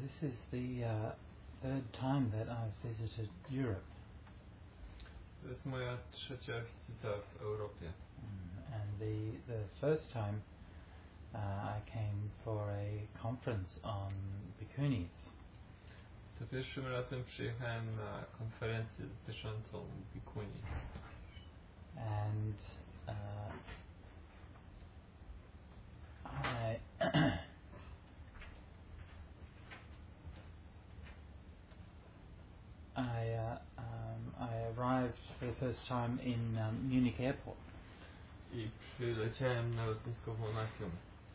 this is the third time that I've visited Europe. To jest moja trzecia wizyta w Europie. And the first time I came for a conference on bhikkhunis. Za pierwszym razem przyjechałem na konferencję dotyczącą bhikkhuni. And I arrived for the first time in Munich airport. I przyleciałem na lotnisko w Monachium.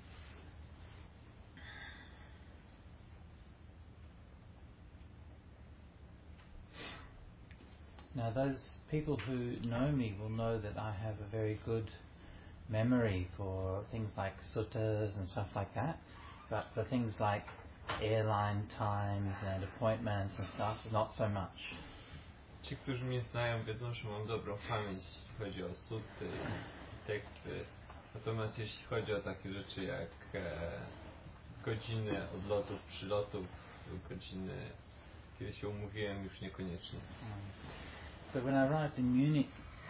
Now those people who know me will know that I have a very good memory for things like suttas and stuff like that, but for things like airline times and appointments and stuff, not so much. Ci, którzy mnie znają, wiedzą, że mam dobrą pamięć, jeśli chodzi o sutty i teksty. Natomiast jeśli chodzi o takie rzeczy jak godziny odlotów, przylotów, godziny, kiedy się umówiłem, już niekoniecznie. So when I arrived in Munich,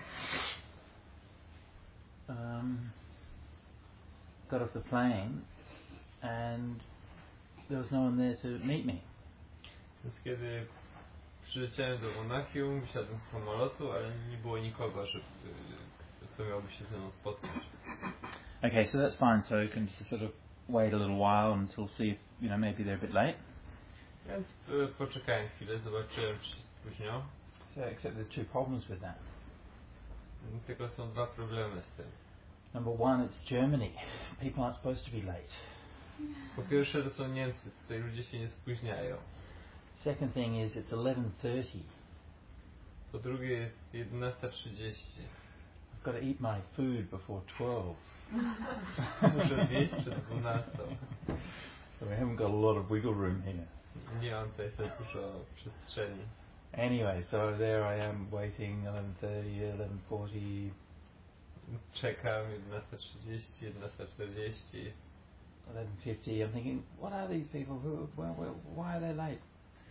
got off the plane and there was no one there to meet me. Więc kiedy przyleciałem do Monachium, wsiadłem z samolotu, ale nie było nikogo, kto miałby się ze mną spotkać. Okay, so that's fine. So you can just sort of wait a little while until see if, maybe they're a bit late. Więc poczekałem chwilę, zobaczyłem, czy się spóźnią. So, except there's two problems with that. Tylko są dwa problemy z tym. Number one, it's Germany. People aren't supposed to be late. Po pierwsze, to są Niemcy, tutaj ludzie się nie spóźniają. Second thing is it's 11:30. Po drugie jest 11:30. I've got to eat my food before 12. Muszę zjeść przed 12. So we haven't got a lot of wiggle room here. Nie mam tutaj za dużo przestrzeni. Anyway, so there I am waiting 11:30, 11:40. Czekam 11:30, 11:40. 11:50. I'm thinking, what are these people? Why are they late?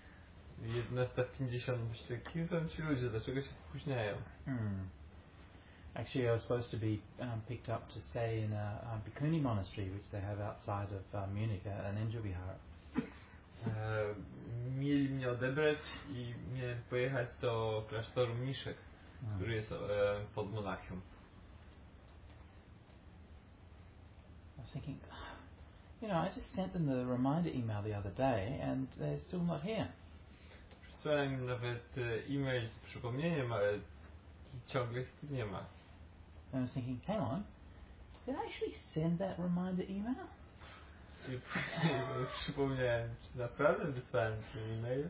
11:50. Myślę, kim są ci ludzie? Dlaczego się spóźniają? Actually, I was supposed to be picked up to stay in a Bhikkhuni monastery, which they have outside of Munich, an Enja Vihara. Mieli mnie odebrać i miałem pojechać do klasztoru mniszek, który jest pod Monachium. I was thinking, I just sent them the reminder email the other day and they're still not here. Przysłałem im nawet e-mail z przypomnieniem, ale ciągle ich tu nie ma. And I was thinking, hang on, did I actually send that reminder email? I przypomniałem, czy naprawdę wysłałem ten e-mail?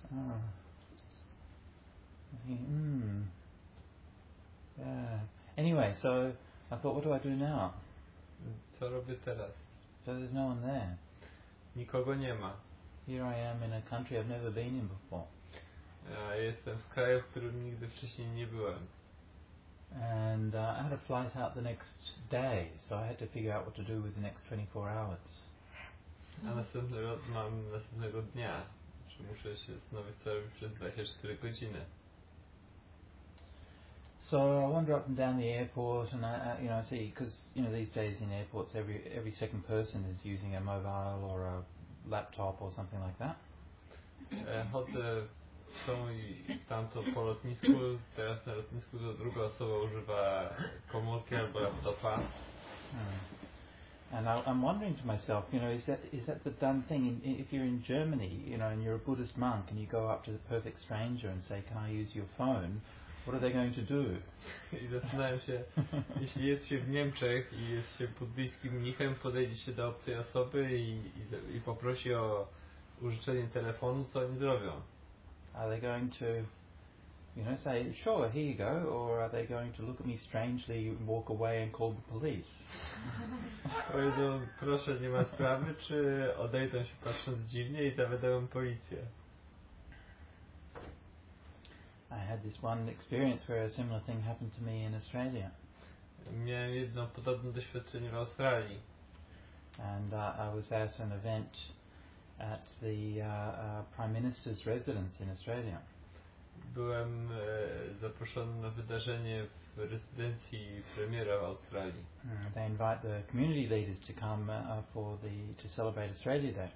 Yeah. Anyway, so I thought, what do I do now? Co robię teraz? So there's no one there. Nikogo nie ma. Here I am in a country I've never been in before. Ja jestem w kraju, w którym nigdy wcześniej nie byłem. And I had a flight out the next day, so I had to figure out what to do with the next 24 hours. A mam następnego dnia, że muszę się zastanowić, co robić przez 24 godziny. So I wander up and down the airport, and I see, because these days in airports, every second person is using a mobile or a laptop or something like that. Chodzę tą i tamto po lotnisku. Teraz na lotnisku to druga osoba używa komórki albo laptopa. And I'm wondering to myself, is that the done thing? If you're in Germany, and you're a Buddhist monk, and you go up to the perfect stranger and say, "Can I use your phone?" What are they going to do? I zastanawiam się, jeśli jest się w Niemczech i jest się buddyjskim mnichem, podejdzie się do obcej osoby i poprosi o użyczenie telefonu, co oni zrobią? Are they going to, say, "Sure, here you go," or are they going to look at me strangely and walk away and call the police? Powiedzą, proszę, nie ma sprawy, czy odejdą się patrząc dziwnie i zawiadomią policję? I had this one experience where a similar thing happened to me in Australia. Miałem jedno podobne doświadczenie w Australii. And I was at an event at the Prime Minister's residence in Australia. Byłem zaproszony na wydarzenie w rezydencji premiera w Australii. They invite the community leaders to come to celebrate Australia Day.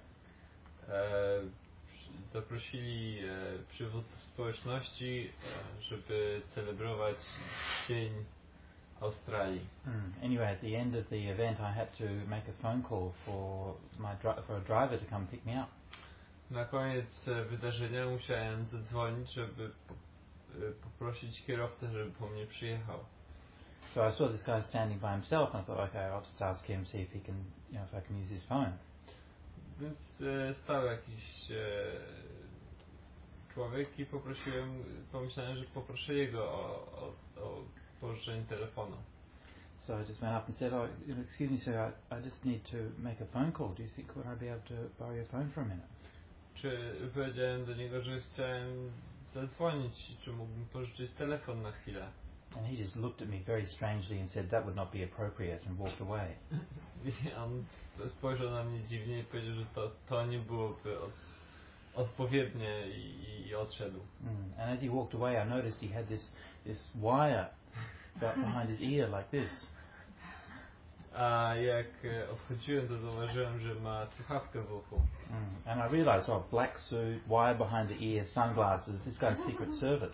Zaprosili przywódców społeczności, żeby celebrować Dzień Australii. Anyway, at the end of the event, I had to make a phone call for a driver to come pick me up. Na koniec wydarzenia musiałem zadzwonić, żeby poprosić kierowcę, żeby po mnie przyjechał. So I saw this guy standing by himself, and I thought, okay, I'll just ask him, see if he can, if I can use his phone. Więc stał jakiś człowiek i pomyślałem, że poproszę jego o pożyczenie telefonu. So I just went up and said, excuse me sir, I just need to make a phone call. Do you think would I be able to borrow your phone for a minute? Czy powiedziałem do niego, że chciałem zadzwonić, czy mógłbym pożyczyć telefon na chwilę. And he just looked at me very strangely and said that would not be appropriate and walked away. I on spojrzał na mnie dziwnie i powiedział, że to nie byłoby odpowiednie i odszedł. And as he walked away, I noticed he had this wire behind his ear like this. A jak odchodziłem, to zauważyłem, że ma słuchawkę w uchu. And I realized, black suit, wire behind the ear, sunglasses, this guy's Secret Service.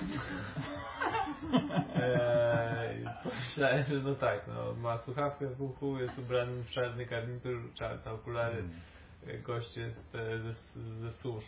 Pomyślałem, że no tak, ma słuchawkę w uchu, jest ubrany w czarny garnitur, czarne okulary, gość jest ze służb.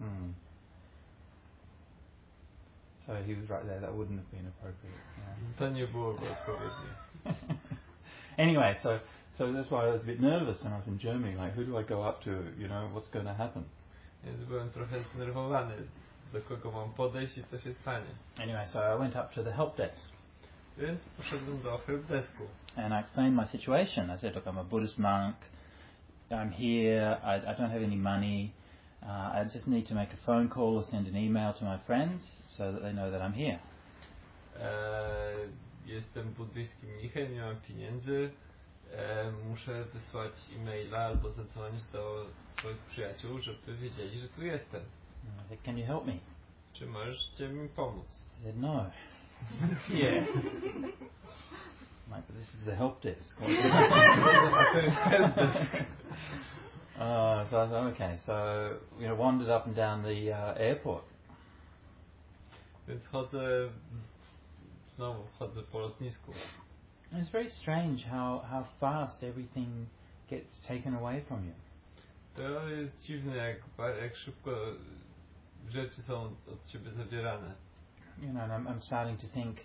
So he was right there, that wouldn't have been appropriate. Yeah. To nie byłoby odpowiednie. Anyway, so that's why I was a bit nervous when I was in Germany, like who do I go up to, what's going to happen? Więc byłem trochę zdenerwowany, do kogo mam podejść i co się stanie. Anyway, so I went up to the help desk. Więc poszedłem do helpdesku. And I explained my situation. I said, look, I'm a Buddhist monk, I'm here, I don't have any money, I just need to make a phone call or send an email to my friends so that they know that I'm here. Jestem buddyjskim mnichem, nie mam pieniędzy, muszę wysłać e-maila albo zadzwonić do swoich przyjaciół, żeby wiedzieli, że tu jestem. I said, can you help me? Czy możecie mi pomóc? He said, no. Yeah. Like, but this is the help desk. So I thought, okay, so wandered up and down the airport. Więc znowu wchodzę po lotnisku. It's very strange how fast everything gets taken away from you. To jest dziwne, jak szybko rzeczy są od ciebie zabierane. And I'm starting to think,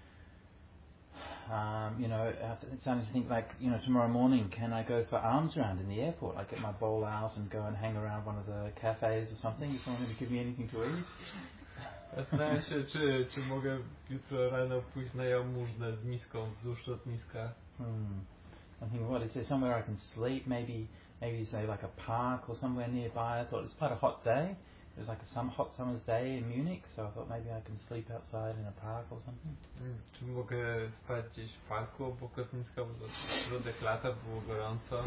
starting to think like, tomorrow morning, can I go for arms round in the airport? I get my bowl out and go and hang around one of the cafes or something. If someone going to give me anything to eat. Zastanawiam się, czy mogę jutro rano pójść na jałmużnę z miską wzdłuż lotniska. I'm thinking, is there somewhere I can sleep? Maybe say like a park or somewhere nearby. I thought it's quite a hot day. It was like a hot summer's day in Munich, so I thought maybe I can sleep outside in a park or something. Czy mogę spać gdzieś w parku obok lotniska, bo to środek lata, było gorąco.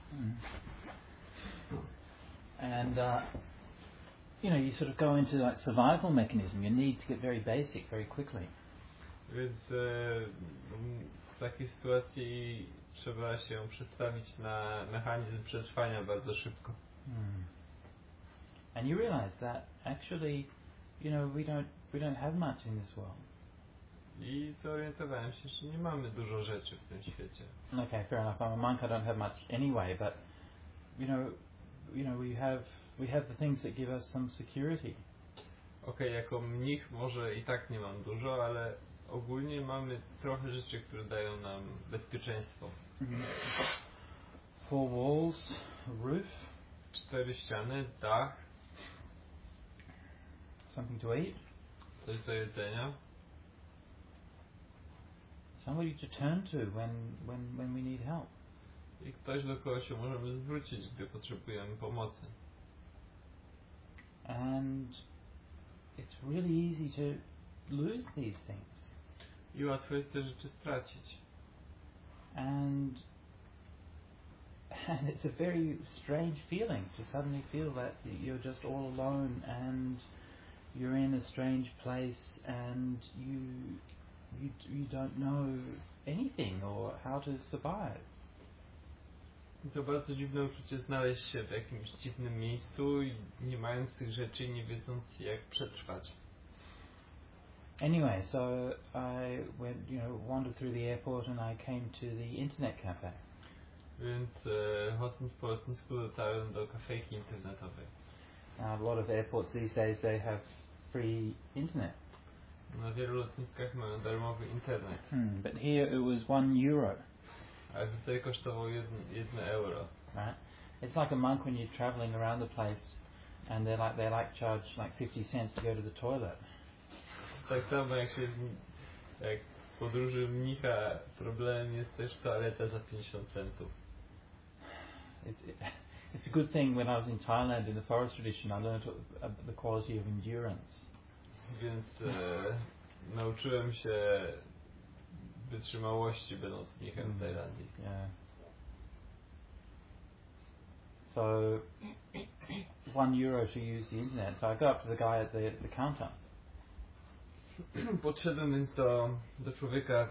And you sort of go into like survival mechanism. You need to get very basic very quickly. Więc w takiej sytuacji trzeba się przestawić na mechanizm przetrwania bardzo szybko. And you realize that actually, we don't have much in this world. I zorientowałem się, że nie mamy dużo rzeczy w tym świecie. Okay, fair enough. I'm a monk. I don't have much anyway, but we have the things that give us some security. Okay, jako mnich może i tak nie mam dużo, ale ogólnie mamy trochę rzeczy, które dają nam bezpieczeństwo. 4 walls, roof, 4 ściany, dach, something to eat, coś do jedzenia, somebody to turn to when we need help. I ktoś, do kogo się możemy zwrócić, gdy potrzebujemy pomocy. And it's really easy to lose these things. I łatwo jest te rzeczy stracić. And And it's a very strange feeling to suddenly feel that you're just all alone and you're in a strange place and you don't know anything or how to survive. To bardzo dziwne uczucie znaleźć się w jakimś dziwnym miejscu i nie mając tych rzeczy i nie wiedząc jak przetrwać. Anyway, so I went, wandered through the airport and I came to the internet cafe. Więc chodząc po lotnisku dotarłem do kafejki internetowej. A lot of airports these days they have free internet. Na wielu lotniskach mają darmowy internet. But here it was €1. Ale tutaj kosztował 1 euro. Right? It's like a monk when you're traveling around the place and they charge like 50 cents to go to the toilet. Tak samo jak w podróży mnicha problemem jest też toaleta za 50 centów. It's a good thing when I was in Thailand in the forest tradition I learned the quality of endurance. Więc nauczyłem się wytrzymałości będąc mnichem w Tajlandii. Yeah. So €1 to use the internet. So I go up to the guy at the counter. Podszedłem więc do człowieka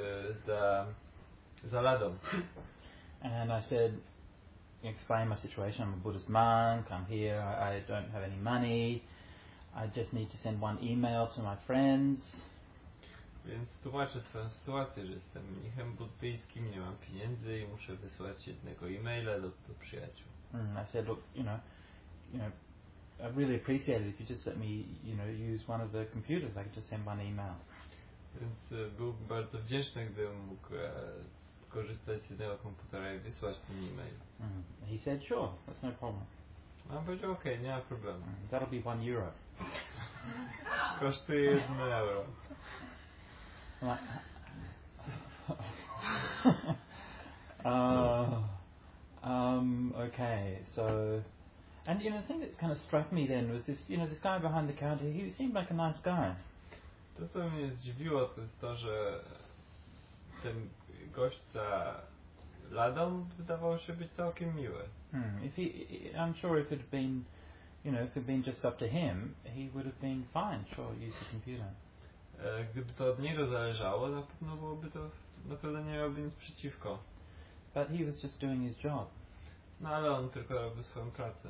za ladą. And I said, explain my situation. I'm a Buddhist monk. I'm here. I don't have any money. I just need to send one email to my friends. Więc tłumaczę twoją sytuację, że jestem mnichem buddyjskim, nie mam pieniędzy i muszę wysłać jednego e-maila do przyjaciół. I said, look, I really appreciate it if you just let me, use one of the computers. I could just send one email. Więc byłbym bardzo wdzięczny, gdybym mógł skorzystać z jednego komputera i wysłać ten e-mail. He said, sure, that's no problem. A on powiedział, okej, nie ma problemu. That'll be €1. Kosztuje 1 euro. Okay, so, and the thing that kind of struck me then was this, this guy behind the counter. He seemed like a nice guy. To, co mnie zdziwiło, to jest to, że ten gość za ladą wydawał się być całkiem miły. I'm sure if it had been, if it had been just up to him, he would have been fine. Sure, use the computer. Gdyby to od niego zależało, na pewno byłoby to, naprawdę nie miałby nic przeciwko. But he was just doing his job. No ale on tylko robił swoją pracę.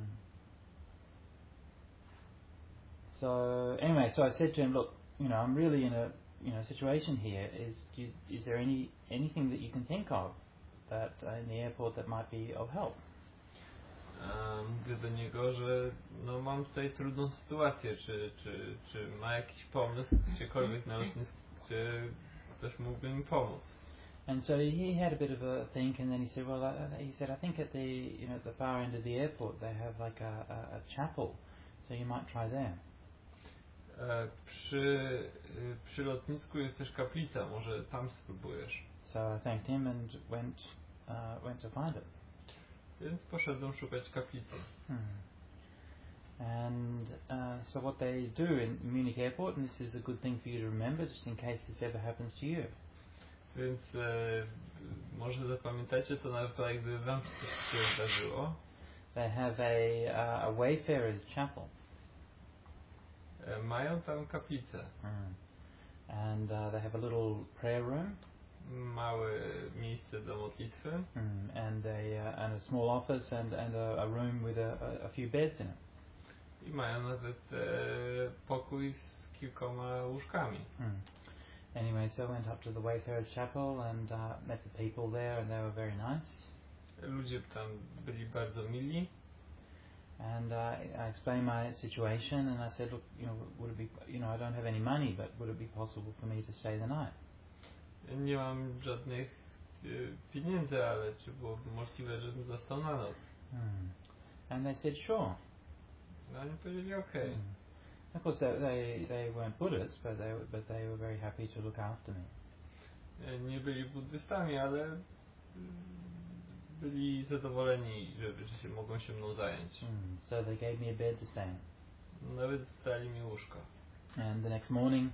So anyway, so I said to him, look, I'm really in a situation here. Is there anything that you can think of that in the airport that might be of help? Mówię do niego, że mam tutaj trudną sytuację, czy ma jakiś pomysł gdziekolwiek na lotnisku, gdzie ktoś mógłby mi pomóc. And so he had a bit of a think, and then he said, I think at the far end of the airport they have like a chapel, so you might try there. Przy lotnisku jest też kaplica, może tam spróbujesz. So I thanked him and went to find it. Więc poszedłem szukać kaplicy. And so what they do in Munich Airport, and this is a good thing for you to remember, just in case this ever happens to you. Więc może zapamiętacie to na wypadek, gdyby wam się zdarzyło. They have a Wayfarer's Chapel. Mają tam kaplicę. And they have a little prayer room. Małe miejsce do modlitwy. And a small office and a room with a few beds in it. I mają nawet pokój z kilkoma łóżkami. Anyway, so I went up to the Wayfarer's Chapel and met the people there, and they were very nice. Ludzie tam byli bardzo mili. And I explained my situation, and I said, look, would it be, I don't have any money, but would it be possible for me to stay the night? Nie mam żadnych pieniędzy, ale czy byłoby możliwe, żebym został na noc? And they said, sure. No oni powiedzieli, okej. Of course, they weren't Buddhists, but they were very happy to look after me. Nie byli buddystami, ale byli zadowoleni, że się mogą się mną zająć. So they gave me a bed to stay in. Nawet dali mi łóżko. And the next morning,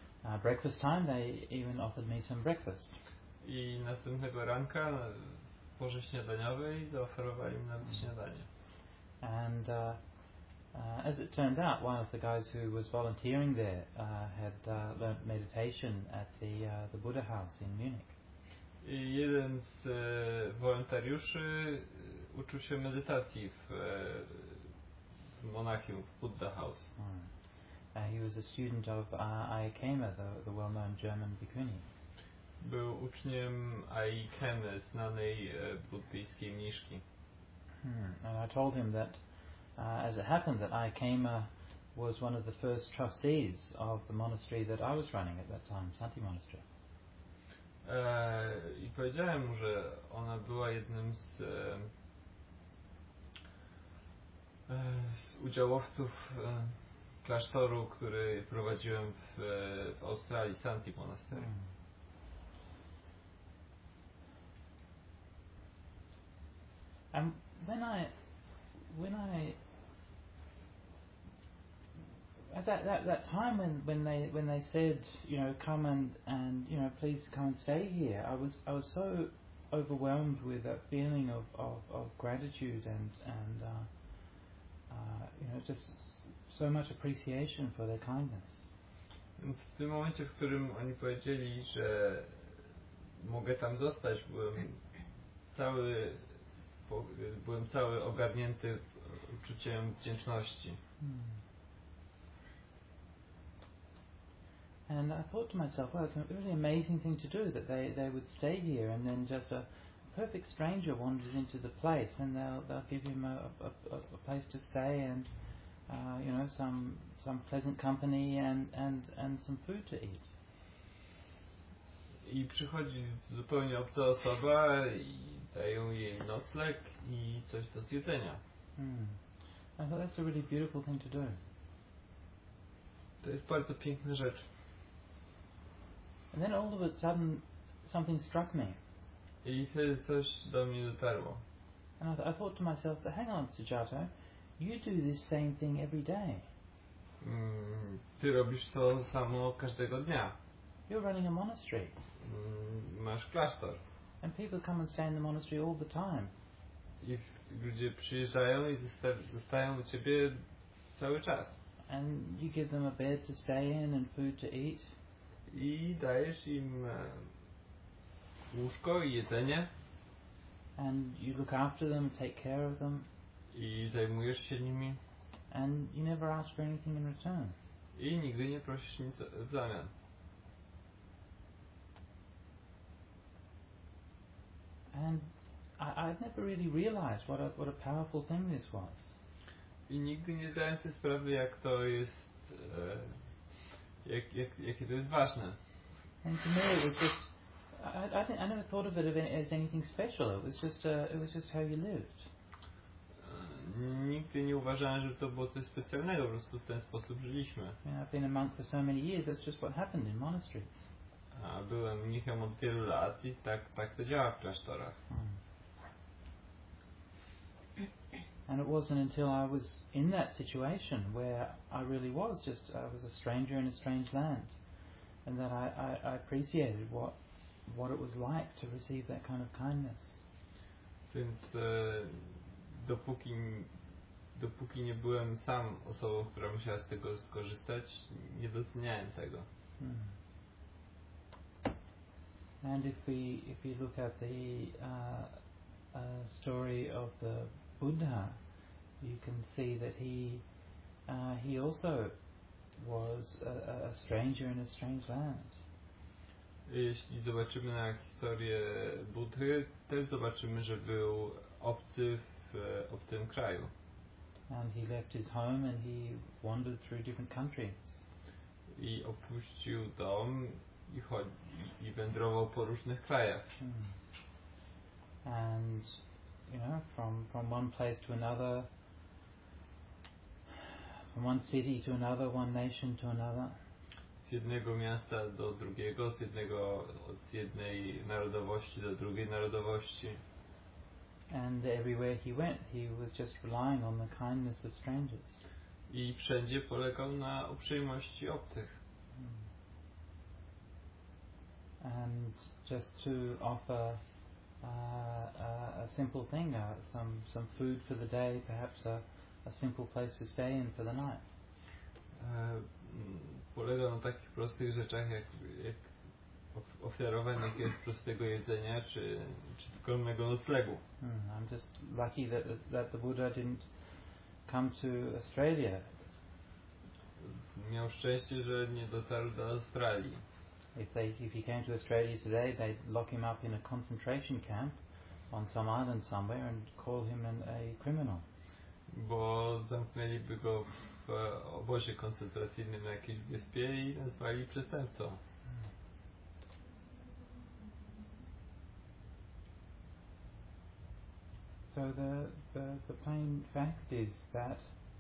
breakfast time, they even offered me some breakfast. I następnego ranka porze śniadaniowej i zaoferowali mi nawet śniadanie. And as it turned out, one of the guys who was volunteering there had learnt meditation at the Buddha House in Munich. I jeden z wolontariuszy uczył się medytacji w Monachium, w Buddha House. He was a student of Ai Khema, the well-known German bhikkhuni. Był uczniem Ai Khemy, znanej buddyjskiej mniszki. And I told him that, as it happened, that Ai Khema was one of the first trustees of the monastery that I was running at that time, Santi Monastery. I powiedziałem mu, że ona była jednym z udziałowców klasztoru, który prowadziłem w Australii, Santi Monastery. And when I at that time when they said, you know, come and you know, please come and stay here, I was so overwhelmed with that feeling of gratitude and you know, just so much appreciation for their kindness. Więc w tym momencie, w którym oni powiedzieli, że mogę tam zostać, byłem cały ogarnięty uczuciem wdzięczności. And I thought to myself, well, it's a really amazing thing to do, that they would stay here, and then just a perfect stranger wanders into the place, and they'll give him a place to stay, and you know, some pleasant company and some food to eat. I przychodzi zupełnie obca osoba i dają jej nocleg i coś do zjedzenia. I thought that's a really beautiful thing to do. To jest bardzo piękna rzecz. And then all of a sudden something struck me. I wtedy coś do mnie dotarło. And I thought to myself, but hang on, Sujato, you do this same thing every day. Ty robisz to samo każdego dnia. You're running a monastery. Masz klasztor. And people come and stay in the monastery all the time. I ludzie przyjeżdżają i zostają u ciebie cały czas. And you give them a bed to stay in and food to eat. I dajesz im łóżko i jedzenie. And you look after them, take care of them. I zajmujesz się nimi. And you never ask for anything in return. I nigdy nie prosisz nic w zamian. And I'd never really realized what a powerful thing this was. I nigdy nie zdałem sobie sprawy, jak to jest, jakie to jest ważne. And to me, it just, I never thought of it as anything special. It was just how you lived. Nigdy nie uważałem, że to było coś specjalnego, po prostu w ten sposób żyliśmy. I've been a monk for so many years. That's just what happened in monasteries. A byłem mnichem od wielu lat i tak to działa w klasztorach. And it wasn't until I was in that situation where I really was I was a stranger in a strange land, and that I appreciated what it was like to receive that kind of kindness. Więc dopóki nie byłem sam osobą, która musiała z tego skorzystać, nie doceniałem tego. And if we look at the story of the Buddha, you can see that he also was a stranger in a strange land. Jeśli zobaczymy na historię Buddy, też zobaczymy, że był obcy w obcym kraju. And he left his home and he wandered through different countries. I opuścił dom i wędrował po różnych krajach. And you know, from one place to another, from one city to another, one nation to another. Z jednego miasta do drugiego, z jednej narodowości do drugiej narodowości. And everywhere he went, he was just relying on the kindness of strangers. I wszędzie polegał na uprzejmości obcych. And just to offer a simple thing, some food for the day, perhaps a simple place to stay in for the night. Polega na takich prostych rzeczach jak ofiarowanie jakiegoś prostego jedzenia czy skromnego noclegu. I'm just lucky that the Buddha didn't come to Australia. Miał szczęście, że nie dotarł do Australii. If he came to Australia today, they'd lock him up in a concentration camp on some island somewhere and call him a criminal. Bo zamknęliby go w obozie koncentracyjnym na jakiejś wyspie i nazwali przestępcą. So the plain fact is that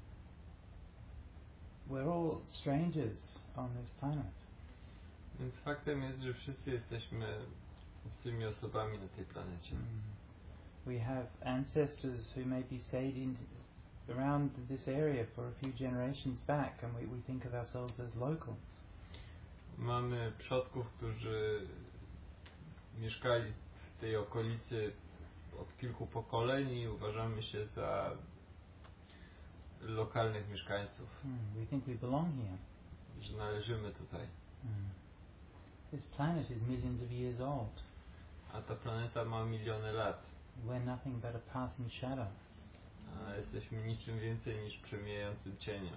we're all strangers on this planet. Więc faktem jest, że wszyscy jesteśmy obcymi osobami na tej planecie. We have ancestors who maybe stayed around this area for a few generations back, and we think of ourselves as locals. Mamy przodków, którzy mieszkali w tej okolicy od kilku pokoleń i uważamy się za lokalnych mieszkańców. We think we belong here. Że należymy tutaj. This planet is millions of years old. A ta planeta ma miliony lat. We're nothing but a passing shadow. A jesteśmy niczym więcej niż przemijającym cieniem.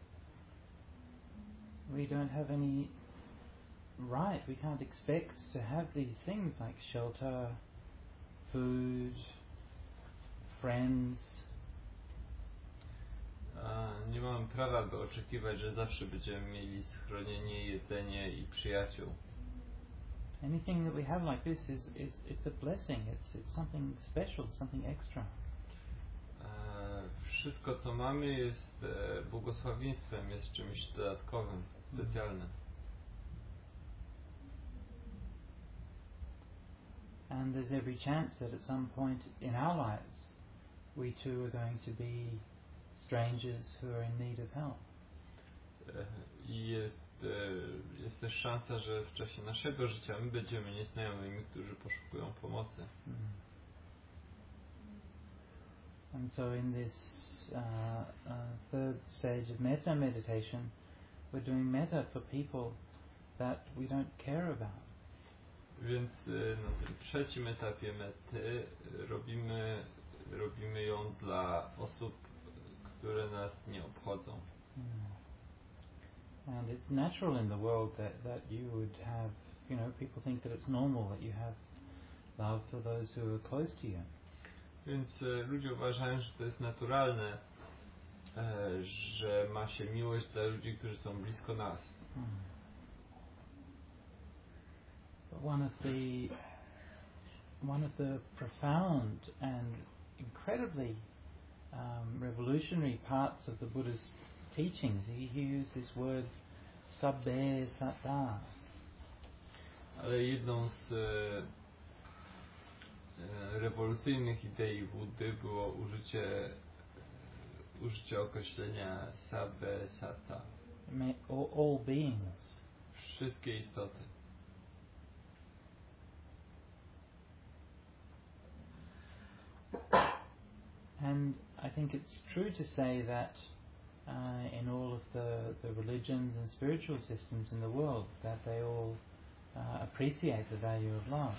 We don't have any right, we can't expect to have these things like shelter, food, friends. Nie mamy prawa, by oczekiwać, że zawsze będziemy mieli schronienie, jedzenie i przyjaciół. Anything that we have like this it's a blessing. It's something special, something extra. Wszystko, co mamy, jest błogosławieństwem, jest czymś dodatkowym, specjalnym. And there's every chance that at some point in our lives we too are going to be strangers who are in need of help. I jest też szansa, że w czasie naszego życia my będziemy nieznajomymi, którzy poszukują pomocy. And so in this third stage of metta meditation, we're doing metta for people that we don't care about. Więc na tym trzecim etapie mety robimy ją dla osób, które nas nie obchodzą. And it's natural in the world that you would have, people think that it's normal that you have love for those who are close to you. Więc ludzie uważają, że to jest naturalne, że ma się miłość dla ludzi, którzy są blisko nas. But one of the profound and incredibly revolutionary parts of the Buddha's teachings, he used this word sabbe satta. Ale jedną z rewolucyjnych idei Buddy było użycie określenia sabbe satta. All beings. Wszystkie istoty. And I think it's true to say that in all of the religions and spiritual systems in the world, that they all appreciate the value of love.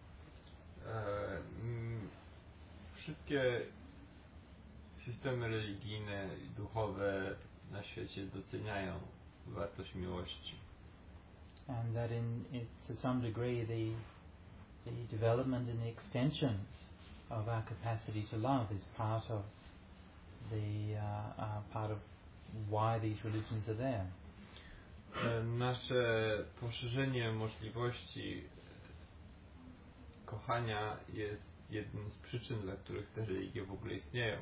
Wszystkie systemy religijne i duchowe na świecie doceniają wartość miłości. And that to some degree the development and the extension of our capacity to love is part of why these religions are there. Nasze poszerzenie możliwości kochania jest jedną z przyczyn, dla których te religie w ogóle istnieją.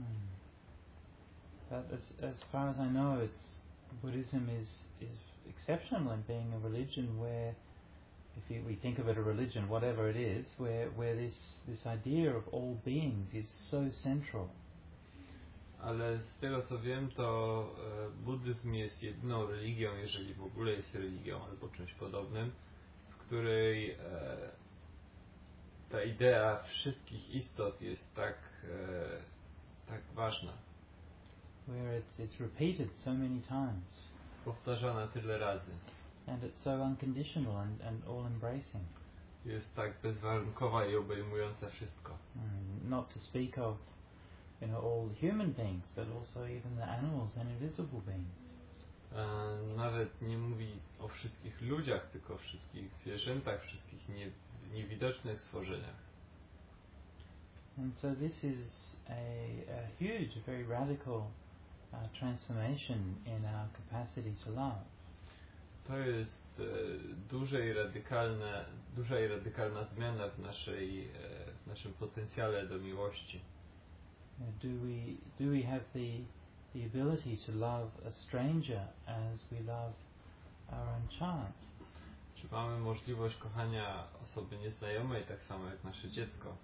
But as far as I know, Buddhism is exceptional in being a religion where, if we think of it a religion, whatever it is, where this idea of all beings is so central. Ale z tego co wiem, to buddyzm jest jedyną religią, jeżeli w ogóle jest religią albo czymś podobnym, w której ta idea wszystkich istot jest tak ważna. Where it's repeated so many times. Powtarzana tyle razy. And it's so unconditional and all-embracing. Jest tak bezwarunkowa i obejmująca wszystko. Not to speak of, all human beings, but also even the animals and invisible beings. Nawet nie mówi o wszystkich ludziach, tylko o wszystkich zwierzętach, wszystkich niewidocznych stworzeniach. And so this is a huge, very radical transformation in our capacity to love. To jest duża i radykalna zmiana w naszym potencjale do miłości. Do we have the ability to love a stranger as we love our own child? Czy mamy możliwość kochania osoby nieznajomej tak samo jak nasze dziecko?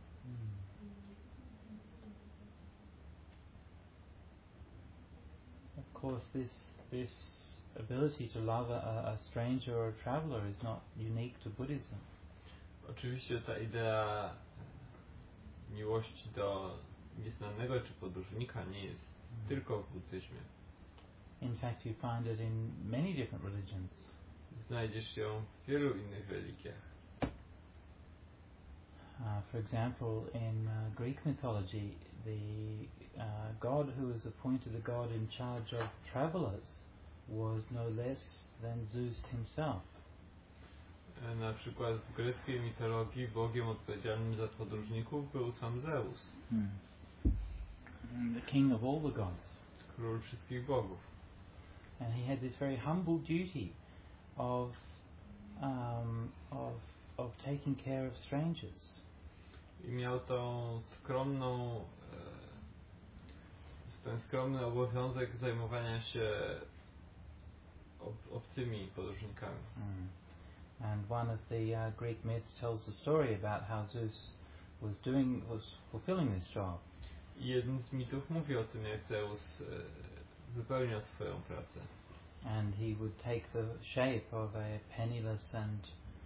Of course, this ability to love a stranger or a traveler is not unique to Buddhism. Oczywiście ta idea miłości do nieznanego czy podróżnika nie jest tylko w buddyzmie. In fact, you find it in many different religions. Znajdziesz ją w wielu innych religiach. For example, in Greek mythology, the god who was appointed the god in charge of travelers was no less than Zeus himself. Na przykład w greckiej mitologii Bogiem odpowiedzialnym za podróżników był sam Zeus. The king of all the gods. Król wszystkich bogów. And he had this very humble duty of taking care of strangers. I miał ten skromny obowiązek zajmowania się obcymi podróżnikami. And one of the Greek myths tells the story about how Zeus was fulfilling this job. I jeden z mitów mówi o tym, jak Zeus wypełniał swoją pracę. And he would take the shape of a penniless and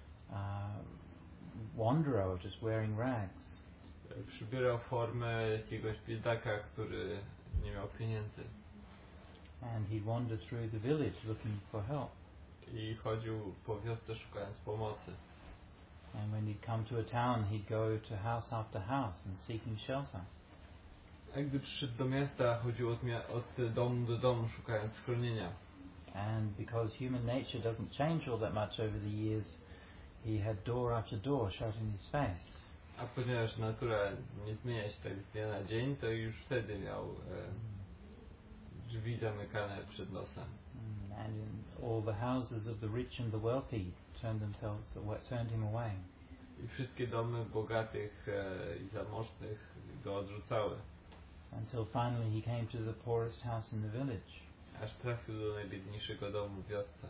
wanderer just wearing rags. Przybierał formę jakiegoś biedaka, który nie miał pieniędzy. And he'd wander through the village looking for help. I chodził po wiosce szukając pomocy. And when he'd come to a town, he'd go to house after house and seeking shelter. A gdy przyszedł do miasta, chodził od domu do domu szukając schronienia. And because human nature doesn't change all that much over the years, he had door after door shut in his face. A ponieważ natura nie zmienia się tak z dnia na dzień, to już wtedy miał drzwi zamykane przed nosem. And in all the houses of the rich and the wealthy turned him away. I wszystkie domy bogatych i zamożnych go odrzucały. Until finally he came to the poorest house in the village. Aż trafił do najbiedniejszego domu w wiosce.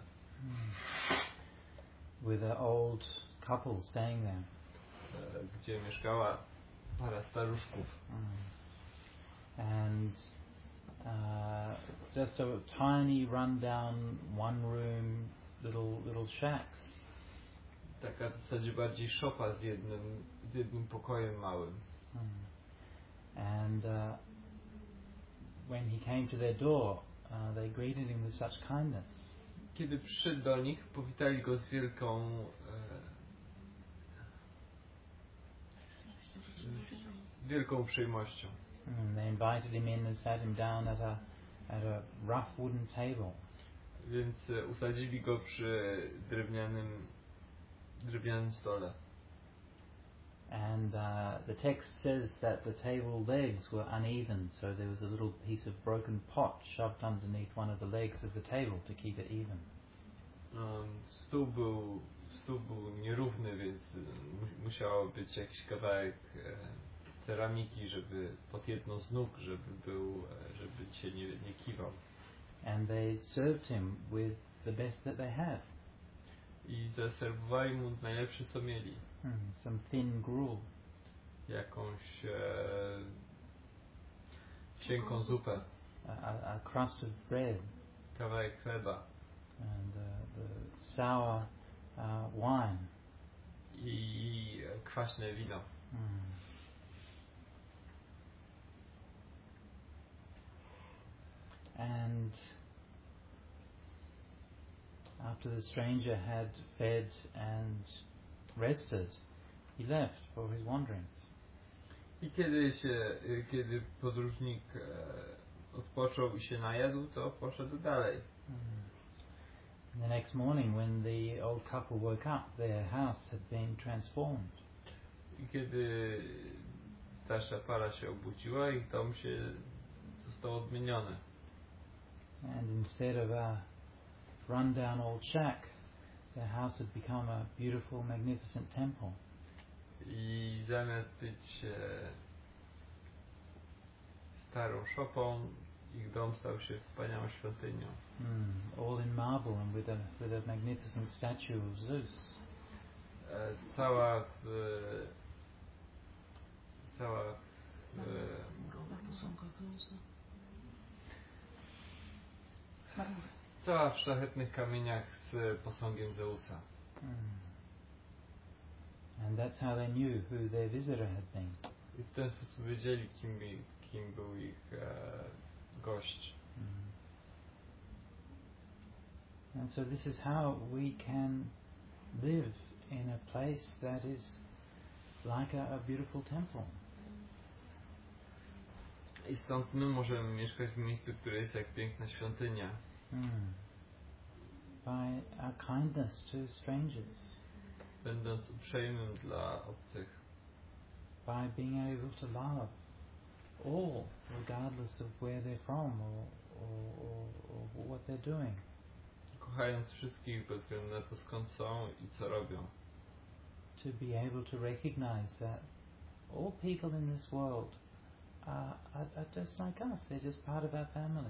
With an old couple staying there. Gdzie mieszkała para staruszków. And just a tiny rundown one room little shack. Taka w zasadzie bardziej szopa z jednym pokojem małym. And when he came to their door, they greeted him with such kindness. Kiedy przyszedł do nich, powitali go z wielką uprzejmością. They invited him in and sat him down at a rough wooden table. Więc usadzili go przy drewnianym stole. And the text says that the table legs were uneven, so there was a little piece of broken pot shoved underneath one of the legs of the table to keep it even. Stół był nierówny, więc musiał być jakiś kawałek ceramiki, żeby pod jedną z nóg, żeby się nie kiwał. And they served him with the best that they had. I zaserwowali mu najlepsze, co mieli. Some thin gruel. Jakąś cienką zupę. A crust of bread. Kawałek chleba. And the sour wine. I kwaśne wino. And after the stranger had fed and rested, he left for his wanderings. I kiedy podróżnik odpoczął i się najadł, to poszedł dalej. And the next morning, when the old couple woke up, their house had been transformed. I kiedy starsza para się obudziła, ich dom został odmieniony. And instead of a run-down old shack, their house had become a beautiful, magnificent temple. I zamiast być starą szopą, ich dom stał się wspaniałą świątynią. All in marble and with a magnificent statue of Zeus. Cała w szlachetnych kamieniach z posągiem Zeusa. And that's how they knew who their visitor had been. I w ten sposób wiedzieli, kim był ich gość. And so this is how we can live in a place that is like a beautiful temple. I stąd my możemy mieszkać w miejscu, które jest jak piękna świątynia. By our kindness to strangers. Będąc uprzejmym dla obcych. By being able to love all, regardless of where they're from or what they're doing. Kochając wszystkich bez względu na to, skąd są i co robią. To be able to recognize that all people in this world are just like us. They're just part of our family.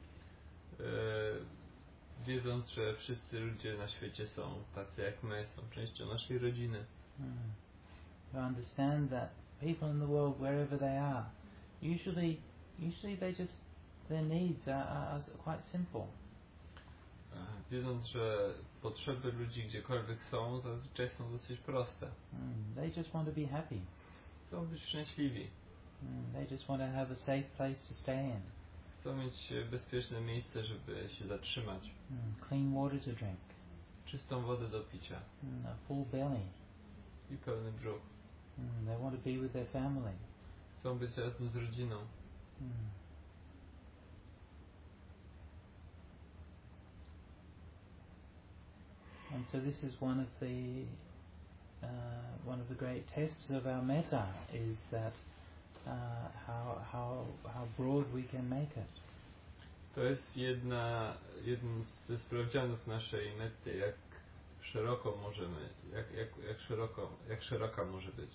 Wiedząc, że wszyscy ludzie na świecie są tacy jak my, są częścią naszej rodziny. To understand that people in the world, wherever they are, usually their needs are quite simple. Wiedząc, że potrzeby ludzi gdziekolwiek są, zazwyczaj są dosyć proste. They just want to be happy. Chcą być szczęśliwi. They just want to have a safe place to stay in. Chcą mieć bezpieczne miejsce, żeby się zatrzymać. Clean water to drink. Czystą wodę do picia. A full belly. I pełny brzuch. They want to be with their family. Chcą być razem z rodziną. And so this is one of the great tests of our metta, is that how broad we can make it. To jest jeden ze sprawdzianów naszej metty, jak szeroko możemy, jak szeroka może być.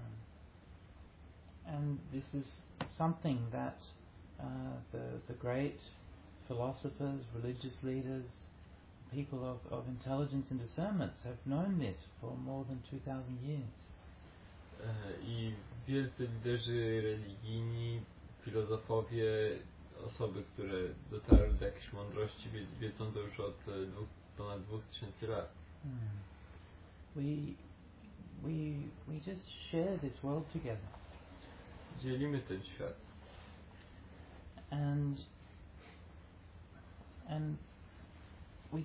And this is something that the great philosophers, religious leaders, people of intelligence and discernment have known this for more than 2000 years. I wielcy liderzy religijni, filozofowie, osoby, które dotarły do jakiejś mądrości, wiedzą to już od ponad 2000 lat. We just share this world together. Dzielimy ten świat. And we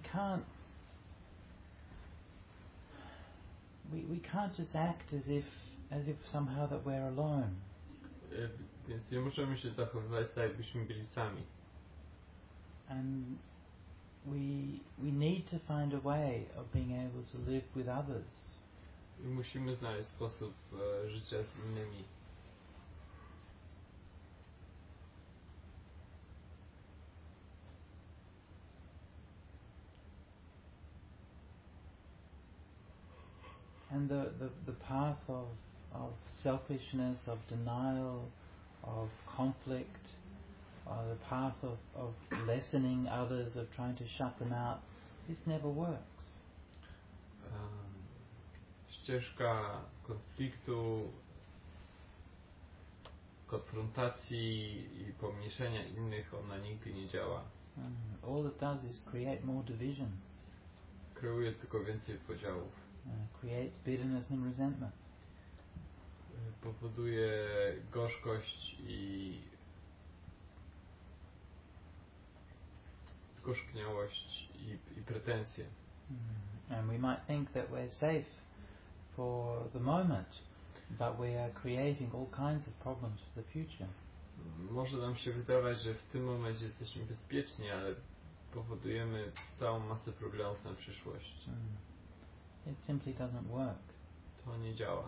can't just act as if somehow that we're alone. Więc nie możemy się zachowywać tak, jakbyśmy byli sami. And we need to find a way of being able to live with others. I musimy znaleźć sposób życia z innymi. And the path of selfishness, of denial, of conflict, the path of lessening others, of trying to shut them out, this never works. Ścieżka konfliktu, konfrontacji i pomniejszenia innych, ona nigdy nie działa. All it does is create more divisions. Kreuje tylko więcej podziałów. Creates bitterness and resentment. powoduje gorzkość i zgorzkniałość i pretensje. And we might think that we're safe for the moment, but we are creating all kinds of problems for the future. Może nam się wydawać, że w tym momencie jesteśmy bezpieczni, ale powodujemy całą masę problemów na przyszłość. It simply doesn't work. To nie działa.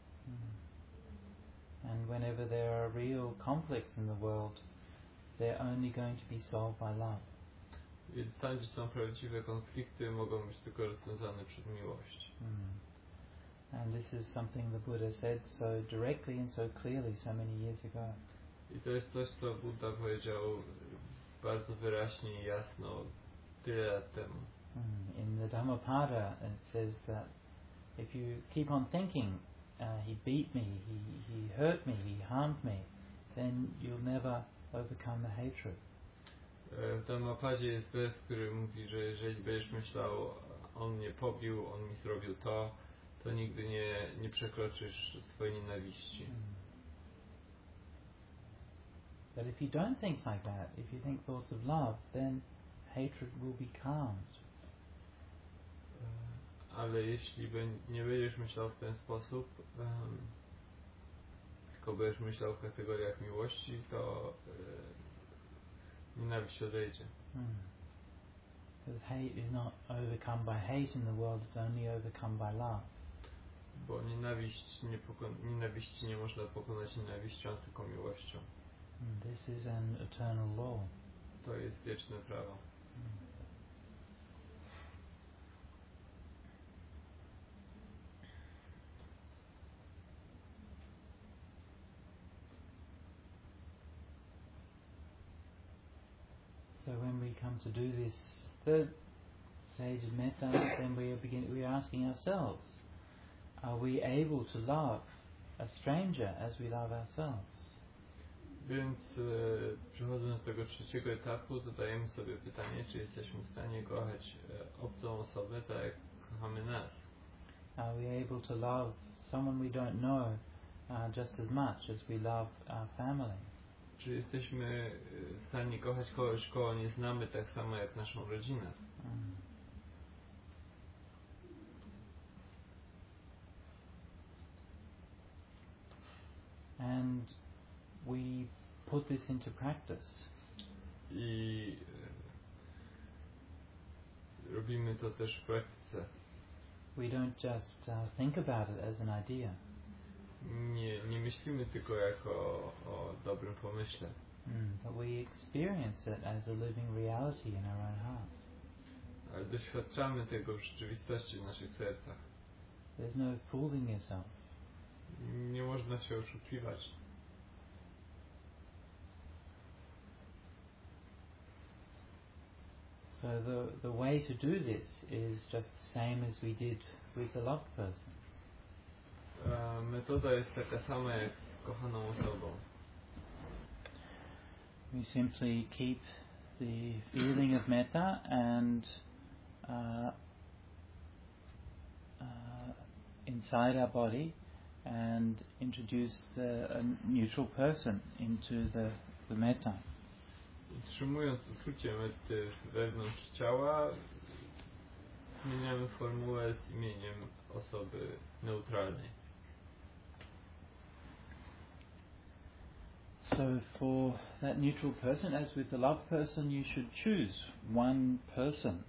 And whenever there are real conflicts in the world, they're only going to be solved by love. Więc tam, gdzie są prawdziwe konflikty, mogą być tylko rozwiązane przez miłość. And this is something the Buddha said so directly and so clearly so many years ago. I to jest coś, co Buddha powiedział bardzo wyraźnie i jasno tyle lat temu. In the Dhammapada it says that if you keep on thinking, he beat me, he hurt me, he harmed me, then you'll never overcome the hatred. W Dhammapadzie jest wers, który mówi, że jeżeli będziesz myślał, on mnie pobił, on mi zrobił to nigdy nie przekroczysz swojej nienawiści. But if you don't think like that, if you think thoughts of love, then hatred will be calmed. Ale jeśli nie będziesz myślał w ten sposób, tylko będziesz myślał w kategoriach miłości, to nienawiść odejdzie. Because hate is not overcome by hate in the world, it's only overcome by love. Bo nienawiści nie można pokonać nienawiścią, tylko miłością. This is an eternal law. To jest wieczne prawo. So when we come to do this third stage of metta, then we are asking ourselves, are we able to love a stranger as we love ourselves? Więc przechodząc do tego trzeciego etapu, zadajemy sobie pytanie, czy jesteśmy w stanie kochać obcą osobę tak, jak kochamy nas. Are we able to love someone we don't know just as much as we love our family? Czy jesteśmy w stanie kochać kogoś, kogo nie znamy, tak samo jak naszą rodzinę? And we put this into practice. I robimy to też w praktyce. We don't just think about it as an idea. Nie myślimy tylko jako o dobrym pomyśle. But we experience it as a living reality in our own heart. Ale doświadczamy tego w rzeczywistości w naszych sercach. There's no fooling yourself. Nie można się oszukiwać. So the way to do this is just the same as we did with the loved person. Metoda jest taka sama jak z kochaną osobą. We simply keep the feeling of metta and inside our body and introduce a neutral person into the metta. Utrzymując uczucie metty wewnątrz ciała, zmieniamy formułę z imieniem osoby neutralnej. So for that neutral person, as with the loved person, you should choose one person.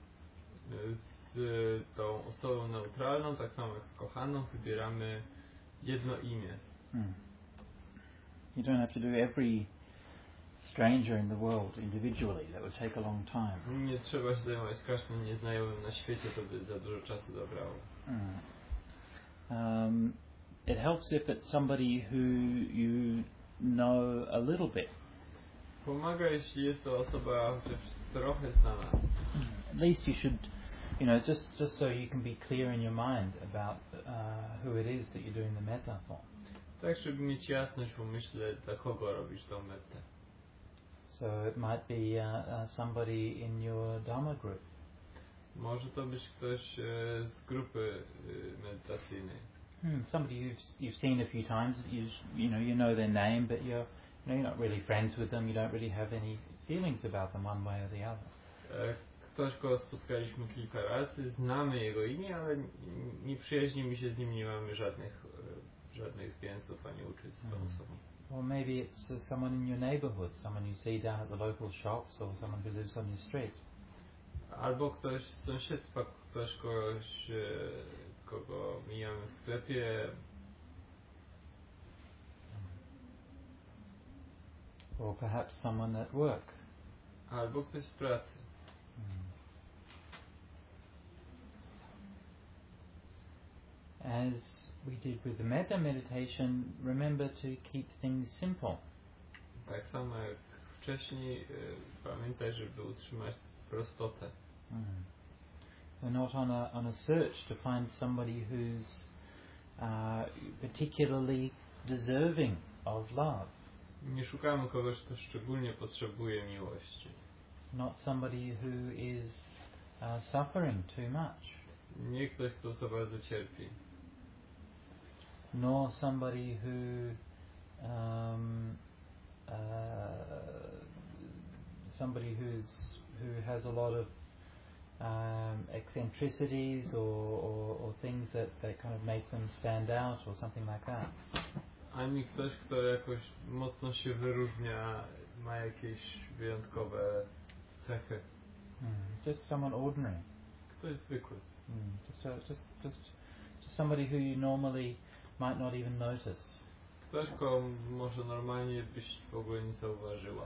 Z tą osobą neutralną, tak samo jak z kochaną, wybieramy jedno imię. You don't have to do every stranger in the world individually. That would take a long time. Nie trzeba się zajmować każdym nieznajomym na świecie, to by za dużo czasu zabrało. It helps if it's somebody who you know a little bit. Pomaga, jeśli jest to osoba chociaż trochę znana. At least you should, just so you can be clear in your mind about who it is that you're doing the metta for. Tak, żeby mieć jasność w umyśle, dla kogo robisz tą mettę. So it might be somebody in your Dharma group. Może to być ktoś z grupy medytacyjnej. Somebody you've seen a few times, you know their name, but you're not really friends with them. You don't really have any feelings about them one way or the other. Ktoś, kogo spotkaliśmy kilka razy, znamy jego imię, ale nie przyjaźnimy się z nim, nie mamy żadnych więzów ani uczuć z tą osobą. Or maybe it's someone in your neighborhood, someone you see down at the local shops, or someone who lives on your street. Albo ktoś z sąsiedztwa, kogoś, kogo mijamy w sklepie. Or perhaps someone at work. Albo ktoś z pracy. As we did with the metta meditation, remember to keep things simple. Tak samo jak wcześniej, pamiętaj, żeby utrzymać prostotę. We're not on a search to find somebody who's particularly deserving of love. Nie szukamy kogoś, kto szczególnie potrzebuje miłości. Not somebody who is suffering too much. Nie ktoś, kto za bardzo cierpi. Nor somebody who who has a lot of eccentricities or things that kind of make them stand out or something like that. Ani ktoś, kto jakoś mocno się wyróżnia, ma jakieś wyjątkowe cechy. Just someone ordinary. Ktoś zwykły. Just somebody who you normally might not even notice. Ktoś, kogo może normalnie byś w ogóle nie zauważyła.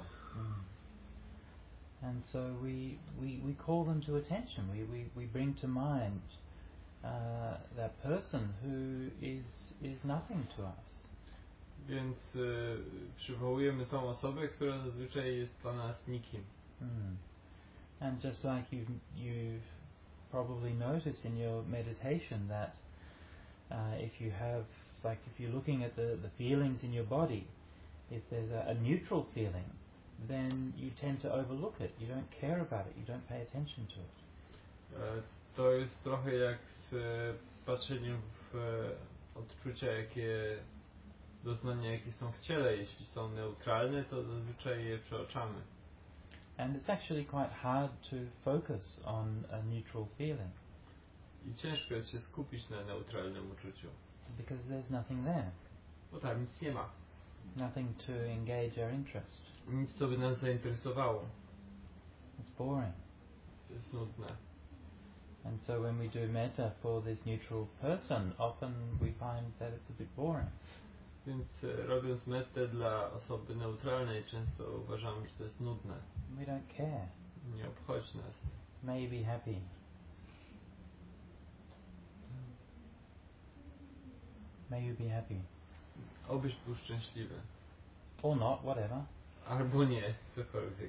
And so we call them to attention. We bring to mind that person who is nothing to us. Więc przywołujemy tą osobę, która zazwyczaj jest dla nas nikim. And just like you've probably noticed in your meditation that if you're looking at the feelings in your body, if there's a neutral feeling, then you tend to overlook it. You don't care about it. You don't pay attention to it. To jest trochę jak z patrzeniem w odczucia, doznania, jakie są w ciele. Jeśli są neutralne, to zazwyczaj je przeoczamy. And it's actually quite hard to focus on a neutral feeling. I ciężko jest się skupić na neutralnym uczuciu. Because there's nothing there. Bo tam nic nie ma. Nothing to engage our interest. Nic, co by nas zainteresowało. It's boring. To jest nudne. And so when we do metta for this neutral person, often we find that it's a bit boring. Więc robiąc mettę dla osoby neutralnej, często uważamy, że to jest nudne. We don't care. Nie obchodzi nas. May be happy. May you be happy. Obyś był szczęśliwy. Or not, whatever. Albo nie, cokolwiek.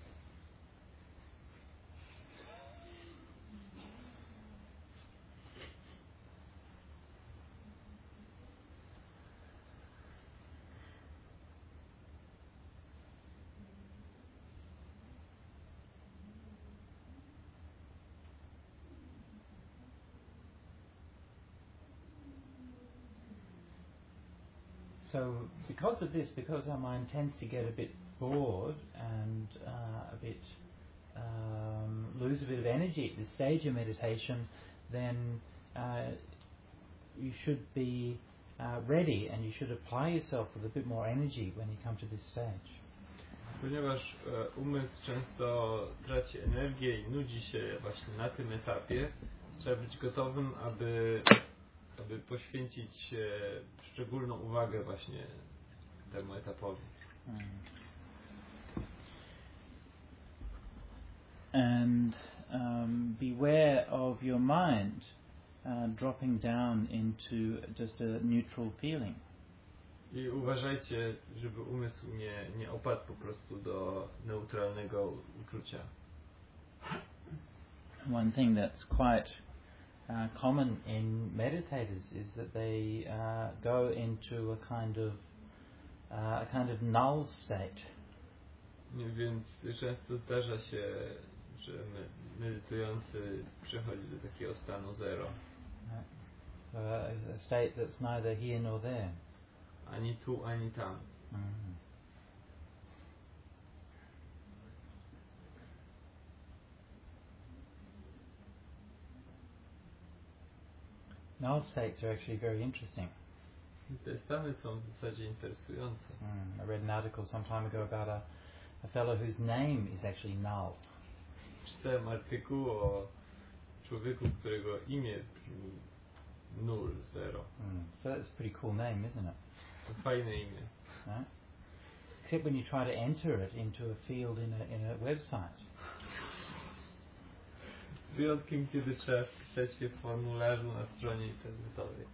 So because of this, because our mind tends to get a bit bored and a bit lose a bit of energy at this stage of meditation, then you should be ready and you should apply yourself with a bit more energy when you come to this stage. Ponieważ umysł często traci energię i nudzi się właśnie na tym etapie, trzeba być gotowym, aby poświęcić szczególną uwagę właśnie temu etapowi. And beware of your mind dropping down into just a neutral feeling. I uważajcie, żeby umysł nie opadł po prostu do neutralnego uczucia. One thing that's quite common in meditators is that they go into a kind of null state. Więc często zdarza się, że medytujący przechodzi do takiego stanu zero. a state that's neither here nor there. Ani tu, ani tam. Mm. Null states are actually very interesting. Te stany są w zasadzie interesujące. I read an article some time ago about a fellow whose name is actually null. Czytałem artykuł o człowieku, którego imię brzmi 0. So that's a pretty cool name, isn't it? To fajne imię. Right? Except when you try to enter it into a field in a website. Z wyjątkiem, kiedy trzeba wpisać się w formularzu na stronie internetowej.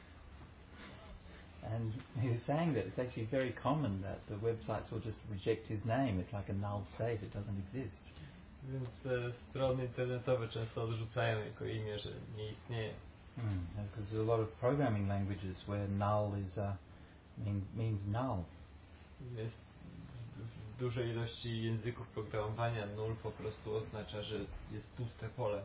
And he was saying that it's actually very common that the websites will just reject his name. It's like a null state, it doesn't exist. Więc strony internetowe często odrzucają jako imię, że nie istnieje. Because there's a lot of programming languages where null is means null. Jest w dużej ilości języków programowania null po prostu oznacza, że jest puste pole.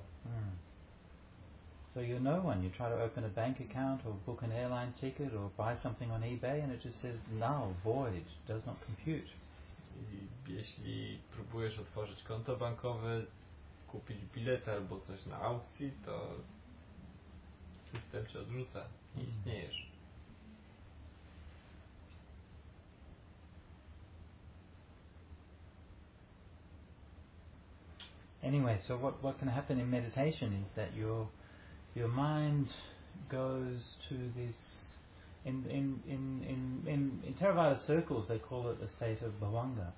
So you're no one. You try to open a bank account or book an airline ticket or buy something on eBay and it just says null, void, does not compute. I jeśli próbujesz otworzyć konto bankowe, kupić bilet albo coś na aukcji, to system cię odrzuca. Nie istniejesz. Anyway, so what can happen in meditation is that your mind goes to this. In Theravada circles, they call it a state of bhavanga.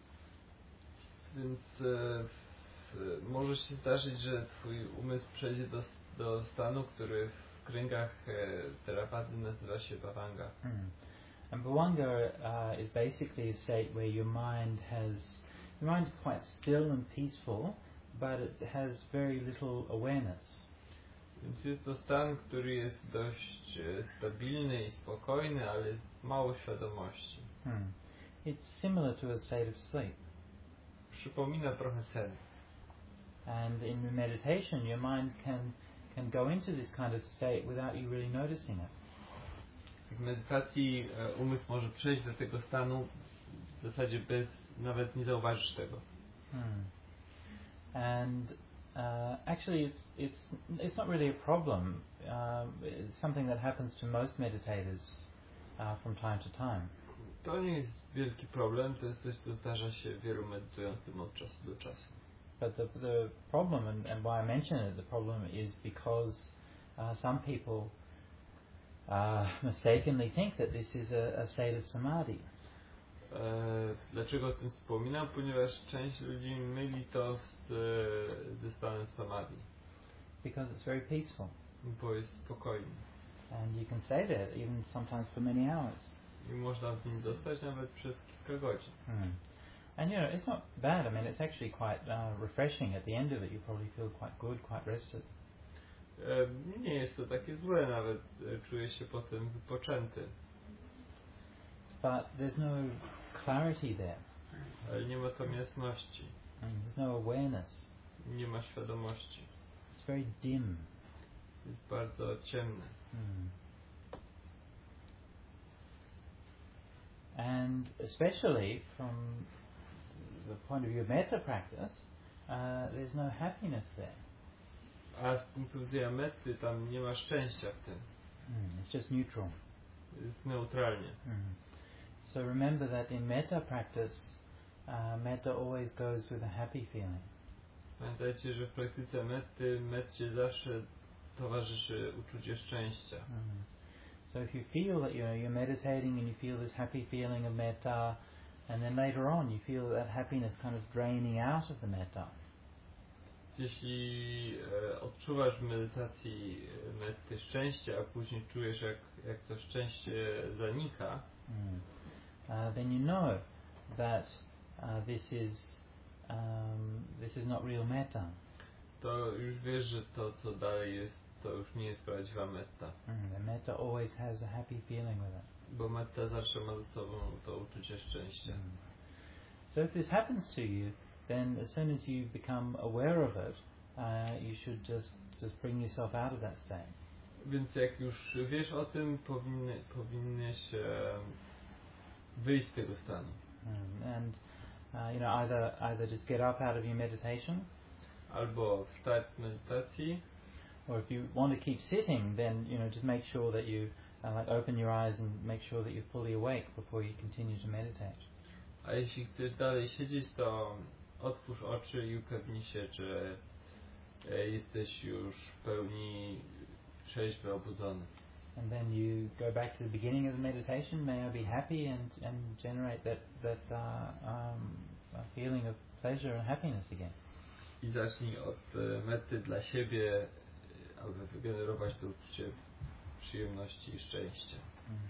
Więc może się zdarzyć, że twój umysł przejdzie do stanu, który w kręgach Theravady nazywa się bhavanga. And bhavanga is basically a state where your mind is quite still and peaceful, but it has very little awareness. Więc jest to stan, który jest dość stabilny i spokojny, ale jest mało świadomości. It's similar to a state of sleep. Przypomina trochę sen. And in meditation, your mind can go into this kind of state without you really noticing it. W medytacji umysł może przejść do tego stanu w zasadzie nawet nie zauważysz tego. And actually, it's not really a problem. It's something that happens to most meditators from time to time. To nie jest wielki problem, to jest coś, co zdarza się wielu medytującym od czasu do czasu. But the problem, and why I mention it, the problem is because some people mistakenly think that this is a state of samadhi. Dlaczego o tym wspominam? Ponieważ część ludzi myli to ze stanem samadhi. Because it's very peaceful. Bo jest spokojny. And you can stay there even sometimes for many hours. I można w nim zostać nawet przez kilka godzin. And it's not bad. I mean, it's actually quite refreshing. At the end of it, you probably feel quite good, quite rested. Nie jest to takie złe, nawet czuję się potem wypoczęty. But there's no clarity there. Ale nie ma tam jasności. There's no awareness. Nie ma świadomości. It's very dim. Jest bardzo ciemne. And especially from the point of view of metta practice, there's no happiness there. A z punktu widzenia metty tam nie ma szczęścia w tym. It's just neutral. Jest neutralnie. So remember that in metta practice, metta always goes with a happy feeling. Pamiętajcie, że w praktyce metcie zawsze towarzyszy uczucie szczęścia. So if you feel that you're meditating and you feel this happy feeling of metta, and then later on you feel that happiness kind of draining out of the metta. Jeśli odczuwasz w medytacji metty szczęście, a później czujesz jak to szczęście zanika, then you know that this is not real metta. To już wiesz, że to co dalej jest, to już nie jest prawdziwa metta. The metta always has a happy feeling with it. Bo metta zawsze ma ze sobą to uczucie szczęścia. So if this happens to you, then as soon as you become aware of it, you should just bring yourself out of that state. Więc jak już wiesz o tym, powinieneś wyjść z tego stanu. And you know, either just get up out of your meditation, Albo wstać z medytacji, or if you want to keep sitting, then you know, just make sure that you like open your eyes and make sure that you're fully awake before you continue to meditate. a jeśli chcesz dalej siedzieć, to otwórz oczy i upewnij się, że jesteś już w pełni trzeźwy, obudzony. And then you go back to the beginning of the meditation. May I be happy and generate that a feeling of pleasure and happiness again. I zacznij od mety dla siebie, aby wygenerować to uczucie przyjemności i szczęścia.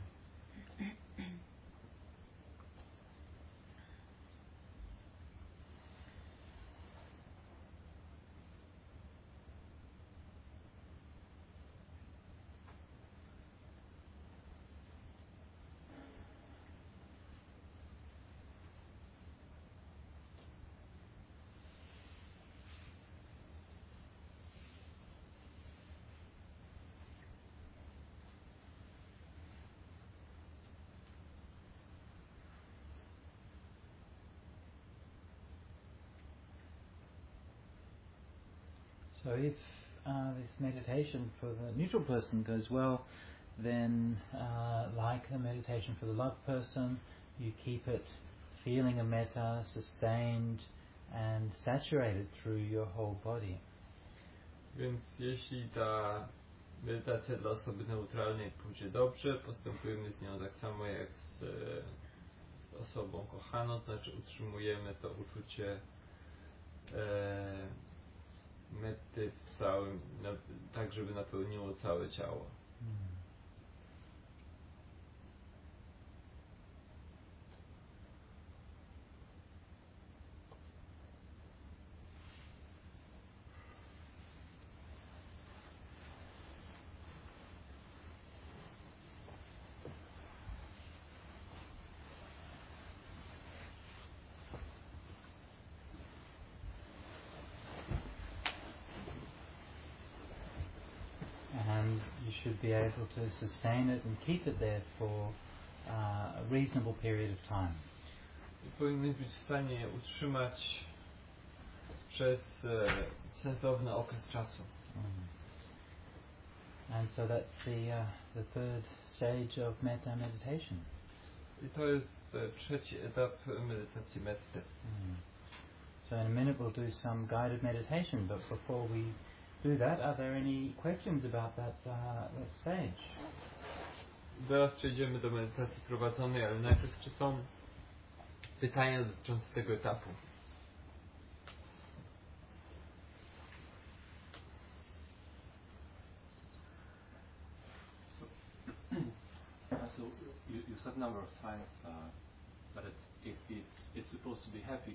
So if this meditation for the neutral person goes well, then like the meditation for the loved person, you keep it feeling a metta sustained and saturated through your whole body. Więc jeśli ta medytacja dla osoby neutralnej pójdzie dobrze, postępujemy z nią tak samo jak z osobą kochaną, to znaczy utrzymujemy to uczucie mety w całym, tak żeby napełniło całe ciało. And you should be able to sustain it and keep it there for a reasonable period of time. I powinny być w stanie utrzymać przez sensowny okres czasu. And so that's the third stage of metta meditation. I to jest trzeci etap medytacji metty. So in a minute we'll do some guided meditation, but before we do that, are there any questions about that stage? Zaraz przejdziemy do medytacji prowadzonej, ale najpierw czy są pytania dotyczące tego etapu? So you said a number of times that it's supposed to be happy,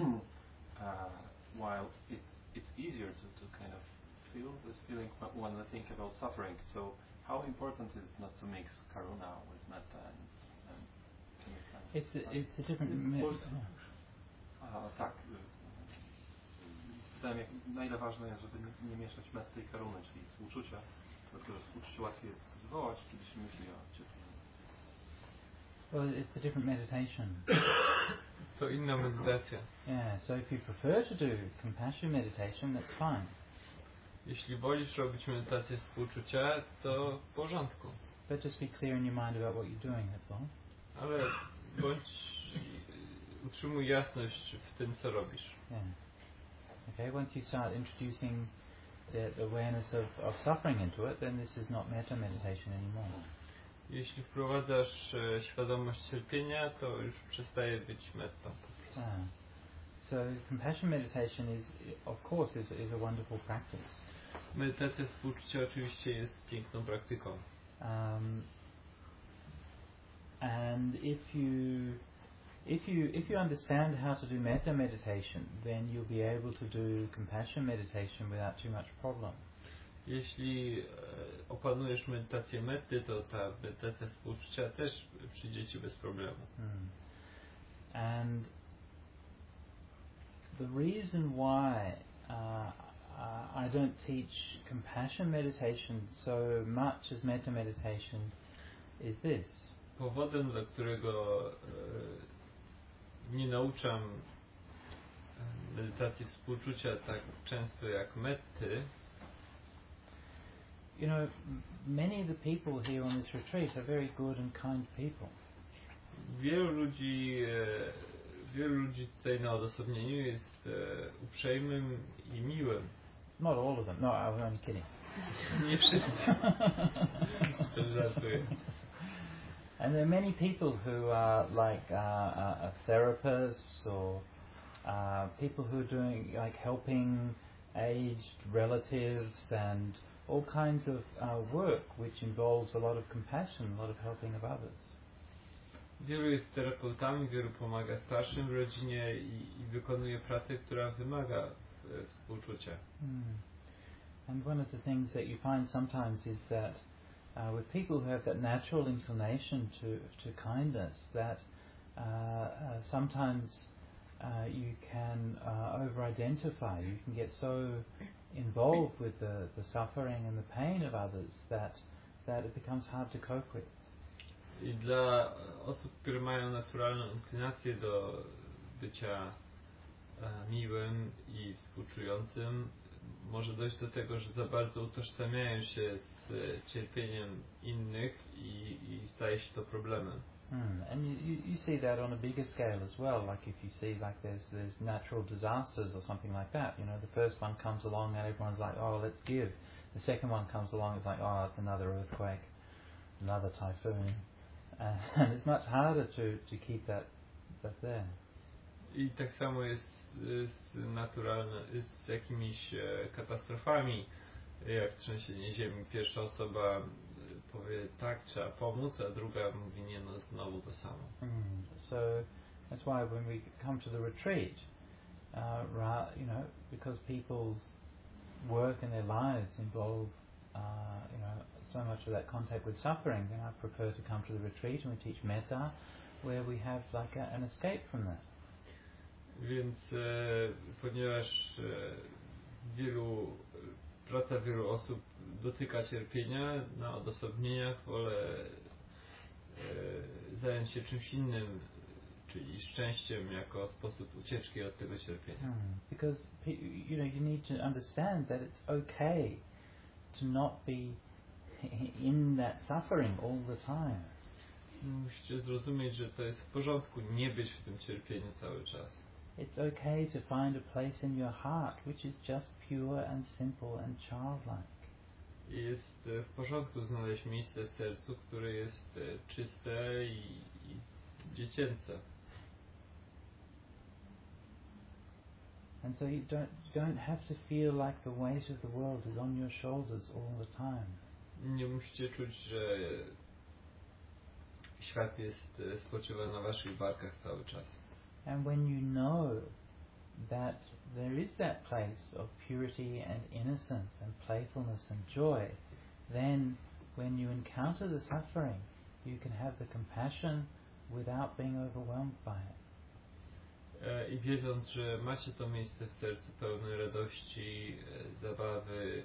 while it's easier to kind of feel this feeling when we think about suffering. So how important is it not to mix karuna with metta and It's a different. Tak. Pytałem, na ile ważne jest, żeby nie mieszać metty i karuny, czyli współczucia, dlatego że współczucie łatwiej jest wywołać, kiedy się myśli o cierpieniu. Well, it's a different meditation. To inna medytacja. Yeah, so if you prefer to do compassion meditation, that's fine. Jeśli wolisz robić medytację współczucia, to w porządku. But just be clear in your mind about what you're doing, that's all. Ale utrzymuj jasność w tym, co robisz. Yeah. Okay, once you start introducing the awareness of suffering into it, then this is not metta meditation anymore. Jeśli wprowadzasz świadomość cierpienia, to już przestaje być mettą. So compassion meditation of course is a wonderful practice. Medytacja współczucia oczywiście jest piękną praktyką. And if you understand how to do metta meditation, then you'll be able to do compassion meditation without too much problem. Jeśli opanujesz medytację metty, to ta medytacja współczucia też przyjdzie ci bez problemu. And the reason why I don't teach compassion meditation so much as metta meditation is this. Powodem, dla którego nie nauczam medytacji współczucia tak często jak metty, you know, many of the people here on this retreat are very good and kind people. Wielu ludzi tutaj na odosobnieniu jest uprzejmym i miłym. Not all of them. No, I was only kidding. Nie wszyscy. Żartuję. And there are many people who are like therapists or people who are doing like helping aged relatives and all kinds of work which involves a lot of compassion, a lot of helping of others. Wielu jest terapeutami, wielu pomaga starszym w rodzinie i wykonuje pracę, która wymaga współczucia. And one of the things that you find sometimes is that with people who have that natural inclination to kindness, that sometimes you can over-identify, you can get so involved with the suffering and the pain of others that it becomes hard to cope with. I dla osób, które mają naturalną inklinację do bycia miłym i współczującym, może dojść do tego, że za bardzo utożsamiają się z cierpieniem innych i staje się to problemem. And you see that on a bigger scale as well, like if you see like there's natural disasters or something like that, you know, the first one comes along and everyone's like, oh, let's give. The second one comes along, it's like, oh, it's another earthquake, another typhoon. And it's much harder to keep that there. I tak samo jest z jakimiś katastrofami, jak trzęsienie ziemi. Pierwsza osoba powie tak, trzeba pomóc, a druga mówi nie, no znowu to samo. So that's why when we come to the retreat, you know, because people's work and their lives involve you know, so much of that contact with suffering, then I prefer to come to the retreat and we teach metta, where we have like an escape from that. Więc ponieważ praca wielu osób dotyka cierpienia, na odosobnieniach wolę zająć się czymś innym, czyli szczęściem jako sposób ucieczki od tego cierpienia. Because you know, you need to understand that it's okay to not be in that suffering all the time. Musicie zrozumieć, że to jest w porządku nie być w tym cierpieniu cały czas. It's okay to find a place in your heart which is just pure and simple and childlike. I jest w porządku znaleźć miejsce w sercu, które jest czyste i dziecięce. And so you don't have to feel like the weight of the world is on your shoulders all the time. Nie musicie czuć, że świat spoczywa na waszych barkach cały czas. And when you know that there is that place of purity and innocence and playfulness and joy, then when you encounter the suffering, you can have the compassion without being overwhelmed by it. I wiedząc, że macie to miejsce w sercu pełne radości, zabawy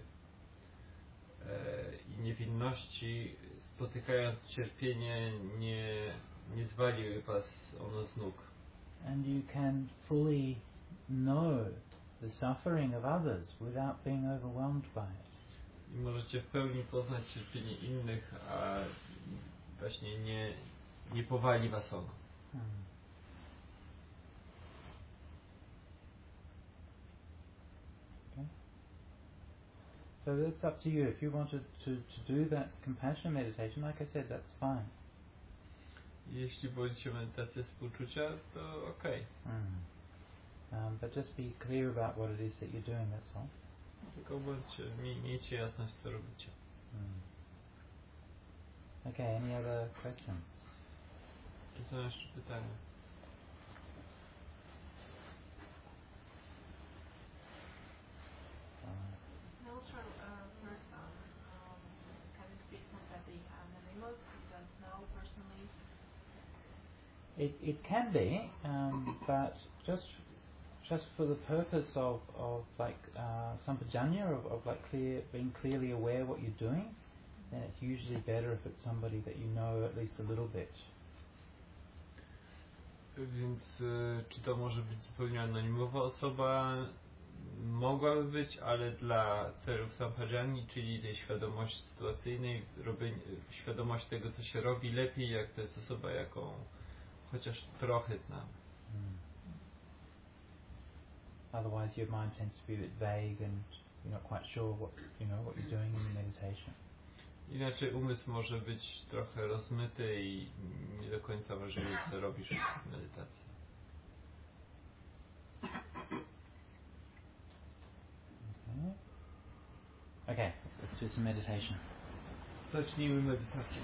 i niewinności, spotykając cierpienie, nie zwali was ono z nóg. And you can fully know the suffering of others without being overwhelmed by it. I możecie w pełni poznać cierpienie innych, a właśnie nie powali was ono. Okay. So that's up to you. If you wanted to do that compassion meditation, like I said, that's fine. Jeśli wolicie medytację współczucia, to okej. But just be clear about what it is that you're doing, that's all. Tylko miejcie jasność, co robicie. Okay, any other questions? Czy są jeszcze pytania? Also, first can you speak from the anonymous who does know personally? It can be, but just just for the purpose of like sampajanya, of like being clearly aware what you're doing, then it's usually better if it's somebody that you know at least a little bit. Więc czy to może być zupełnie anonimowa osoba? Mogłaby być, ale dla celów sampajani, czyli tej świadomości sytuacyjnej, świadomość tego, co się robi, lepiej jak to jest osoba, jaką chociaż trochę znam. Otherwise your mind tends to be a bit vague and you're not quite sure what you're doing in the meditation. Inaczej umysł może być trochę rozmyty i nie do końca wiesz, co robisz w medytacji. Okay, let's do some meditation. Zacznijmy medytację.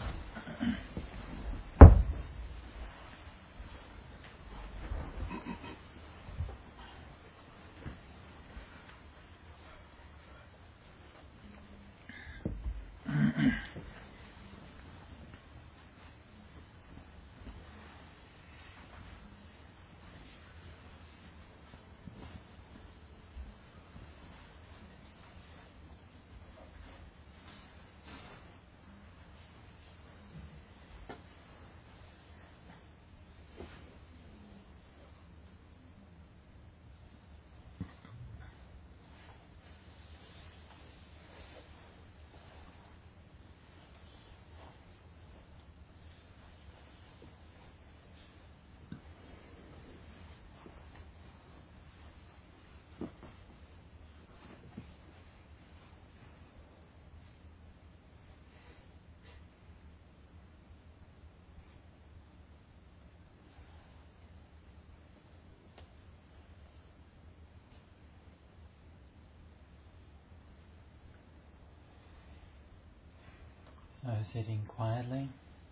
So sitting quietly.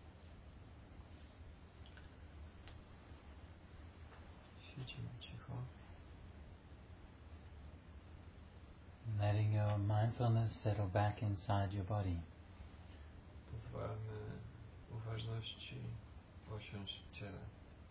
Siedzimy cicho. Letting your mindfulness settle back inside your body. Pozwalamy uważności osiąść w ciele.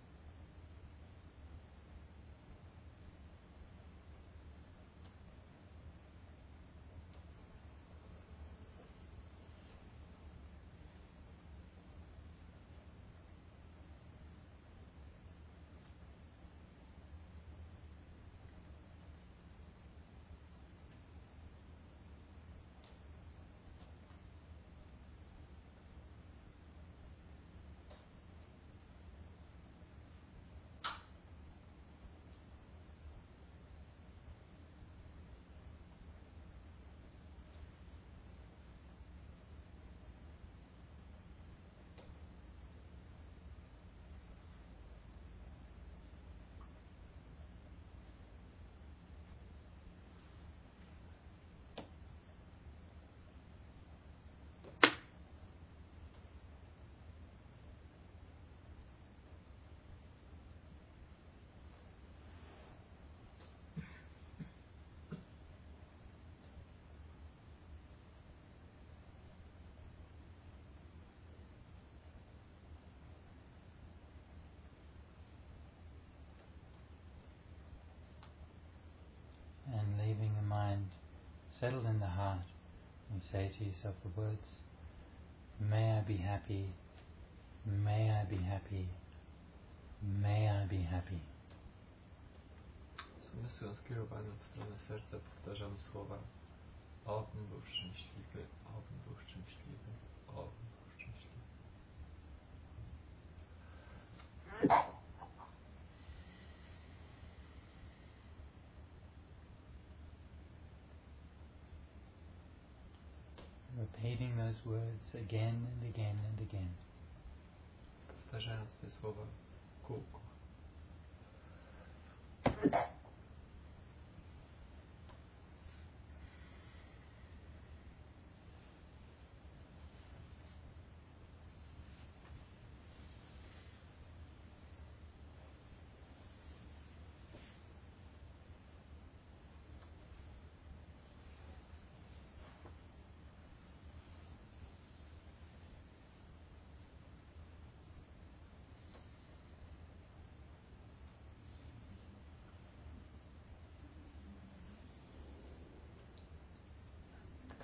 And leaving the mind settled in the heart, and say to yourself the words, may I be happy, may I be happy, may I be happy. Z umysłem skierowanym w stronę serca powtarzamy słowa: obym był szczęśliwy, obym był szczęśliwy, obym był szczęśliwy. Repeating those words again and again and again. Powtarzając te słowa w kółko.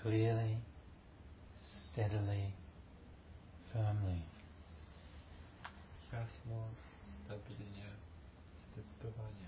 clearly, steadily, firmly. Jasno, stabilnie, zdecydowanie.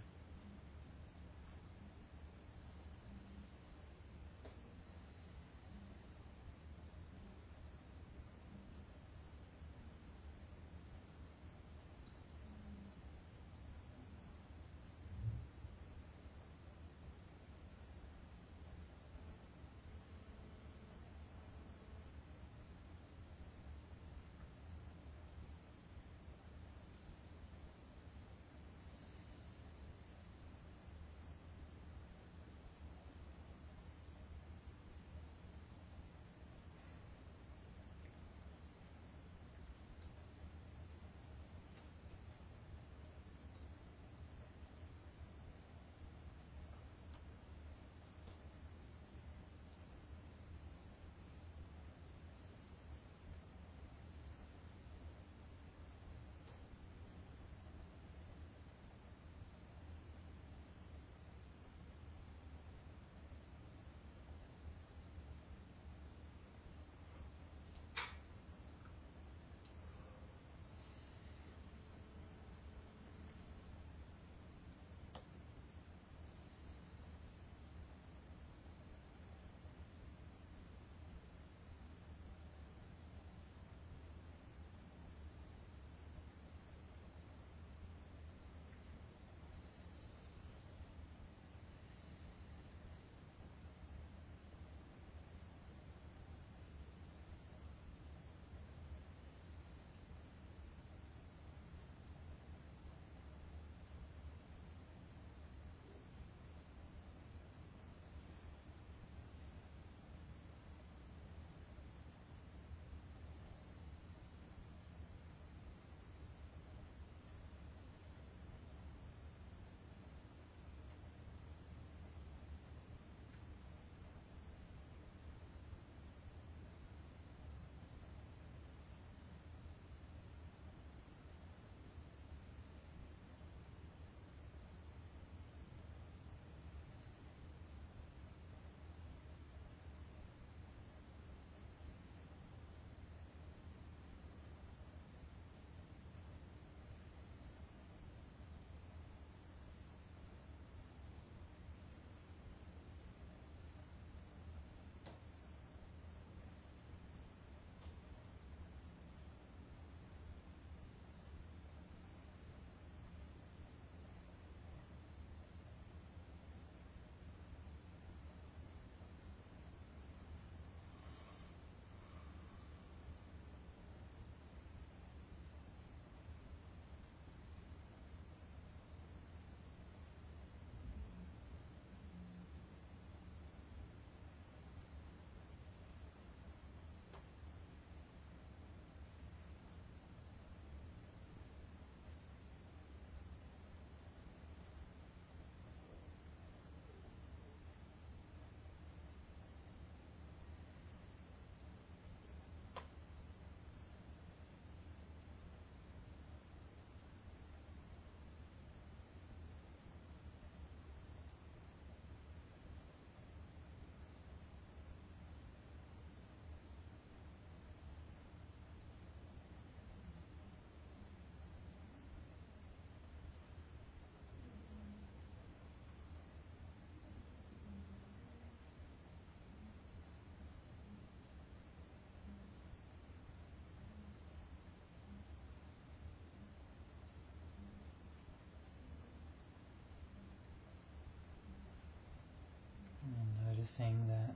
And noticing that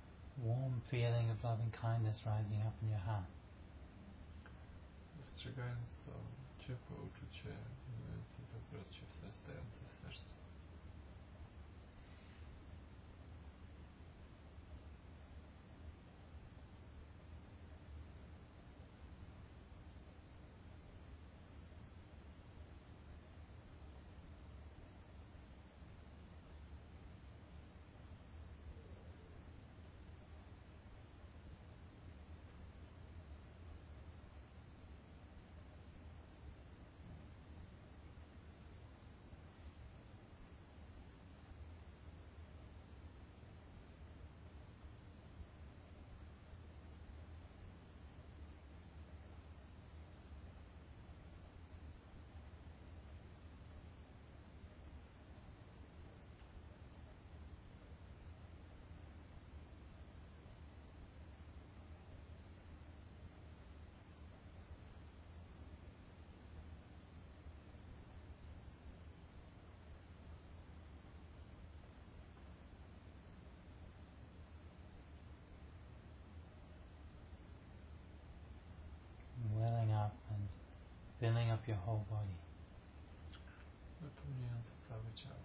warm feeling of loving kindness rising up in your heart. Dostrzegając to ciepłe uczucie, miłujące dobrocie wzrastające w sercu. filling up your whole body. Wypełniające całe ciało.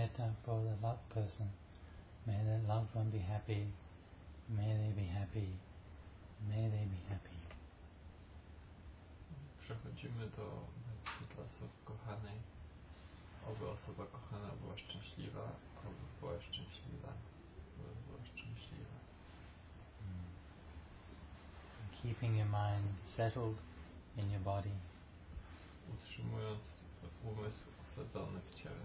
metta for the loved person. May the loved one be happy. May they be happy. May they be happy. Przechodzimy do metki dla osób kochanej. Oby osoba kochana była szczęśliwa, oby była szczęśliwa, oby była szczęśliwa. Keeping your mind settled in your body. Utrzymując umysł osadzony w ciele.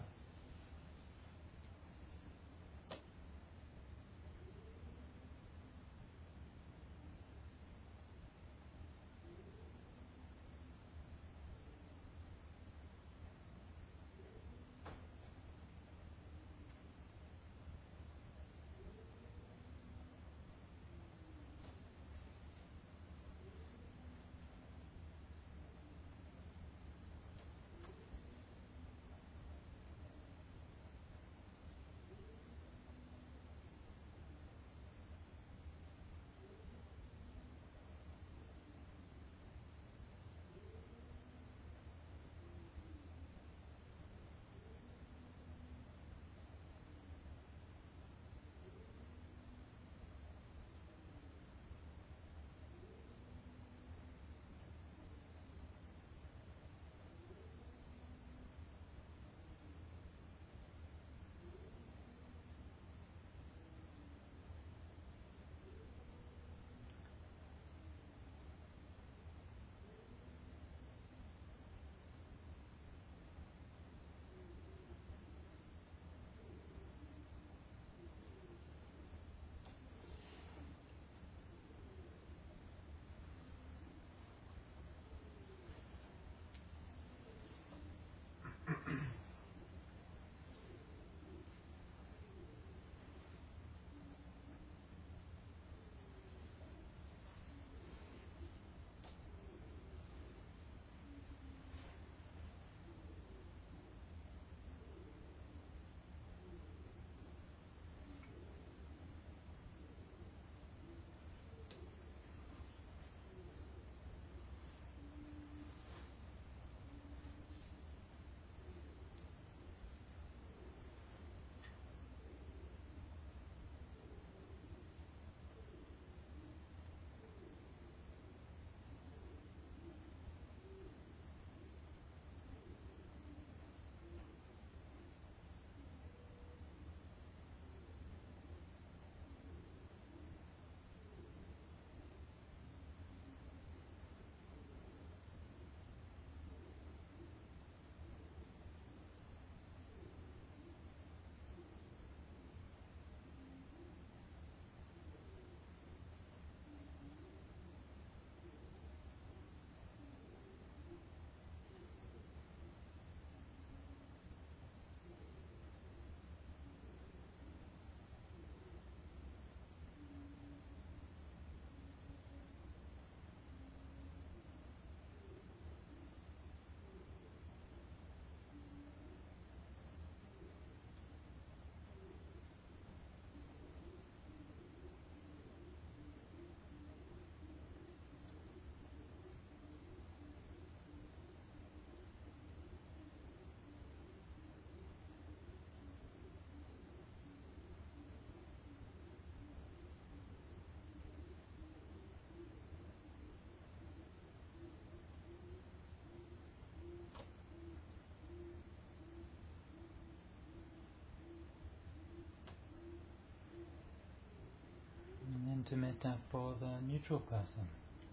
To metta for the neutral person.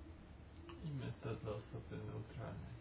I metta dla osoby neutralnej.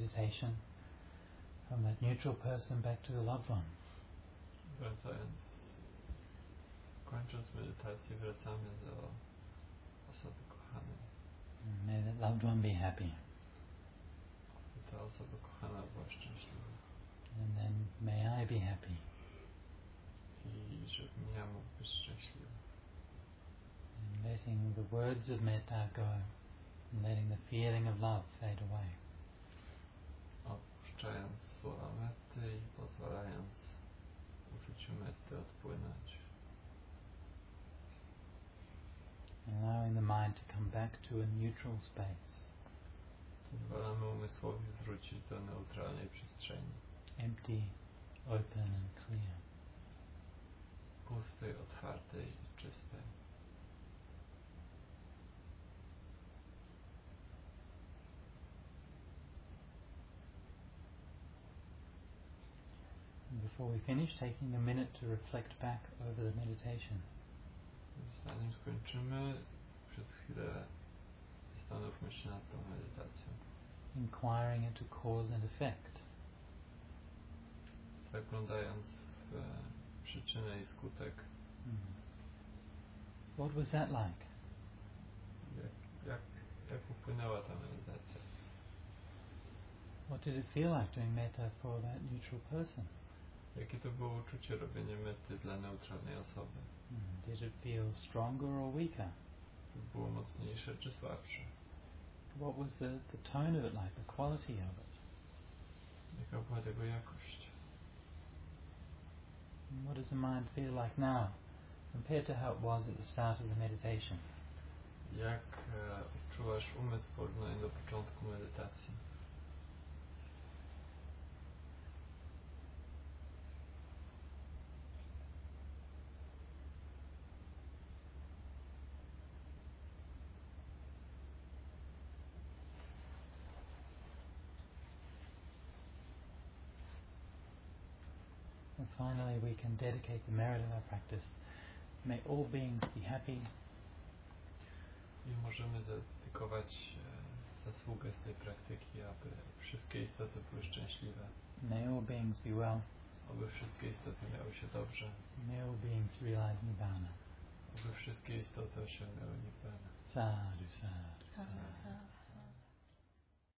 meditation from that neutral person back to the loved one. Wracając, kończąc medytację, wracamy do osoby kochanej. And may that loved one be happy. I ta osoba kochana była szczęśliwa. And then may I be happy. I żebym ja mógł być szczęśliwy. And letting the words of metta go. And letting the feeling of love fade away. Opuszczając słowa metty i pozwalając uczuciu metty odpłynąć. Allowing the mind to come back to a neutral space. Pozwalamy umysłowi wrócić do neutralnej przestrzeni. Empty, open and clear. Pustej, otwartej i czystej. And before we finish, taking a minute to reflect back over the meditation. Zanim skończymy, przez chwilę zastanówmy się nad tą medytacją. Inquiring into cause and effect. Zaglądając w przyczynę i skutek. What was that like? Jak upłynęła ta medytacja? What did it feel like doing metta for that neutral person? Jakie to było uczucie robienie metty dla neutralnej osoby? Did it feel stronger or weaker? Było mocniejsze czy słabsze? What was the tone of it like, the quality of it? Jaka była tego jakość? And what does the mind feel like now compared to how it was at the start of the meditation? Jak odczuwasz umysł w porównaniu do początku medytacji? And finally, we can dedicate the merit of our practice. May all beings be happy. I możemy zadedykować zasługę z tej praktyki, aby wszystkie istoty były szczęśliwe. May all beings be well. Aby wszystkie istoty miały się dobrze. May all beings realize Nibbana. Aby wszystkie istoty osiągnęły Nibbana. Sadhu, sadhu, sadhu.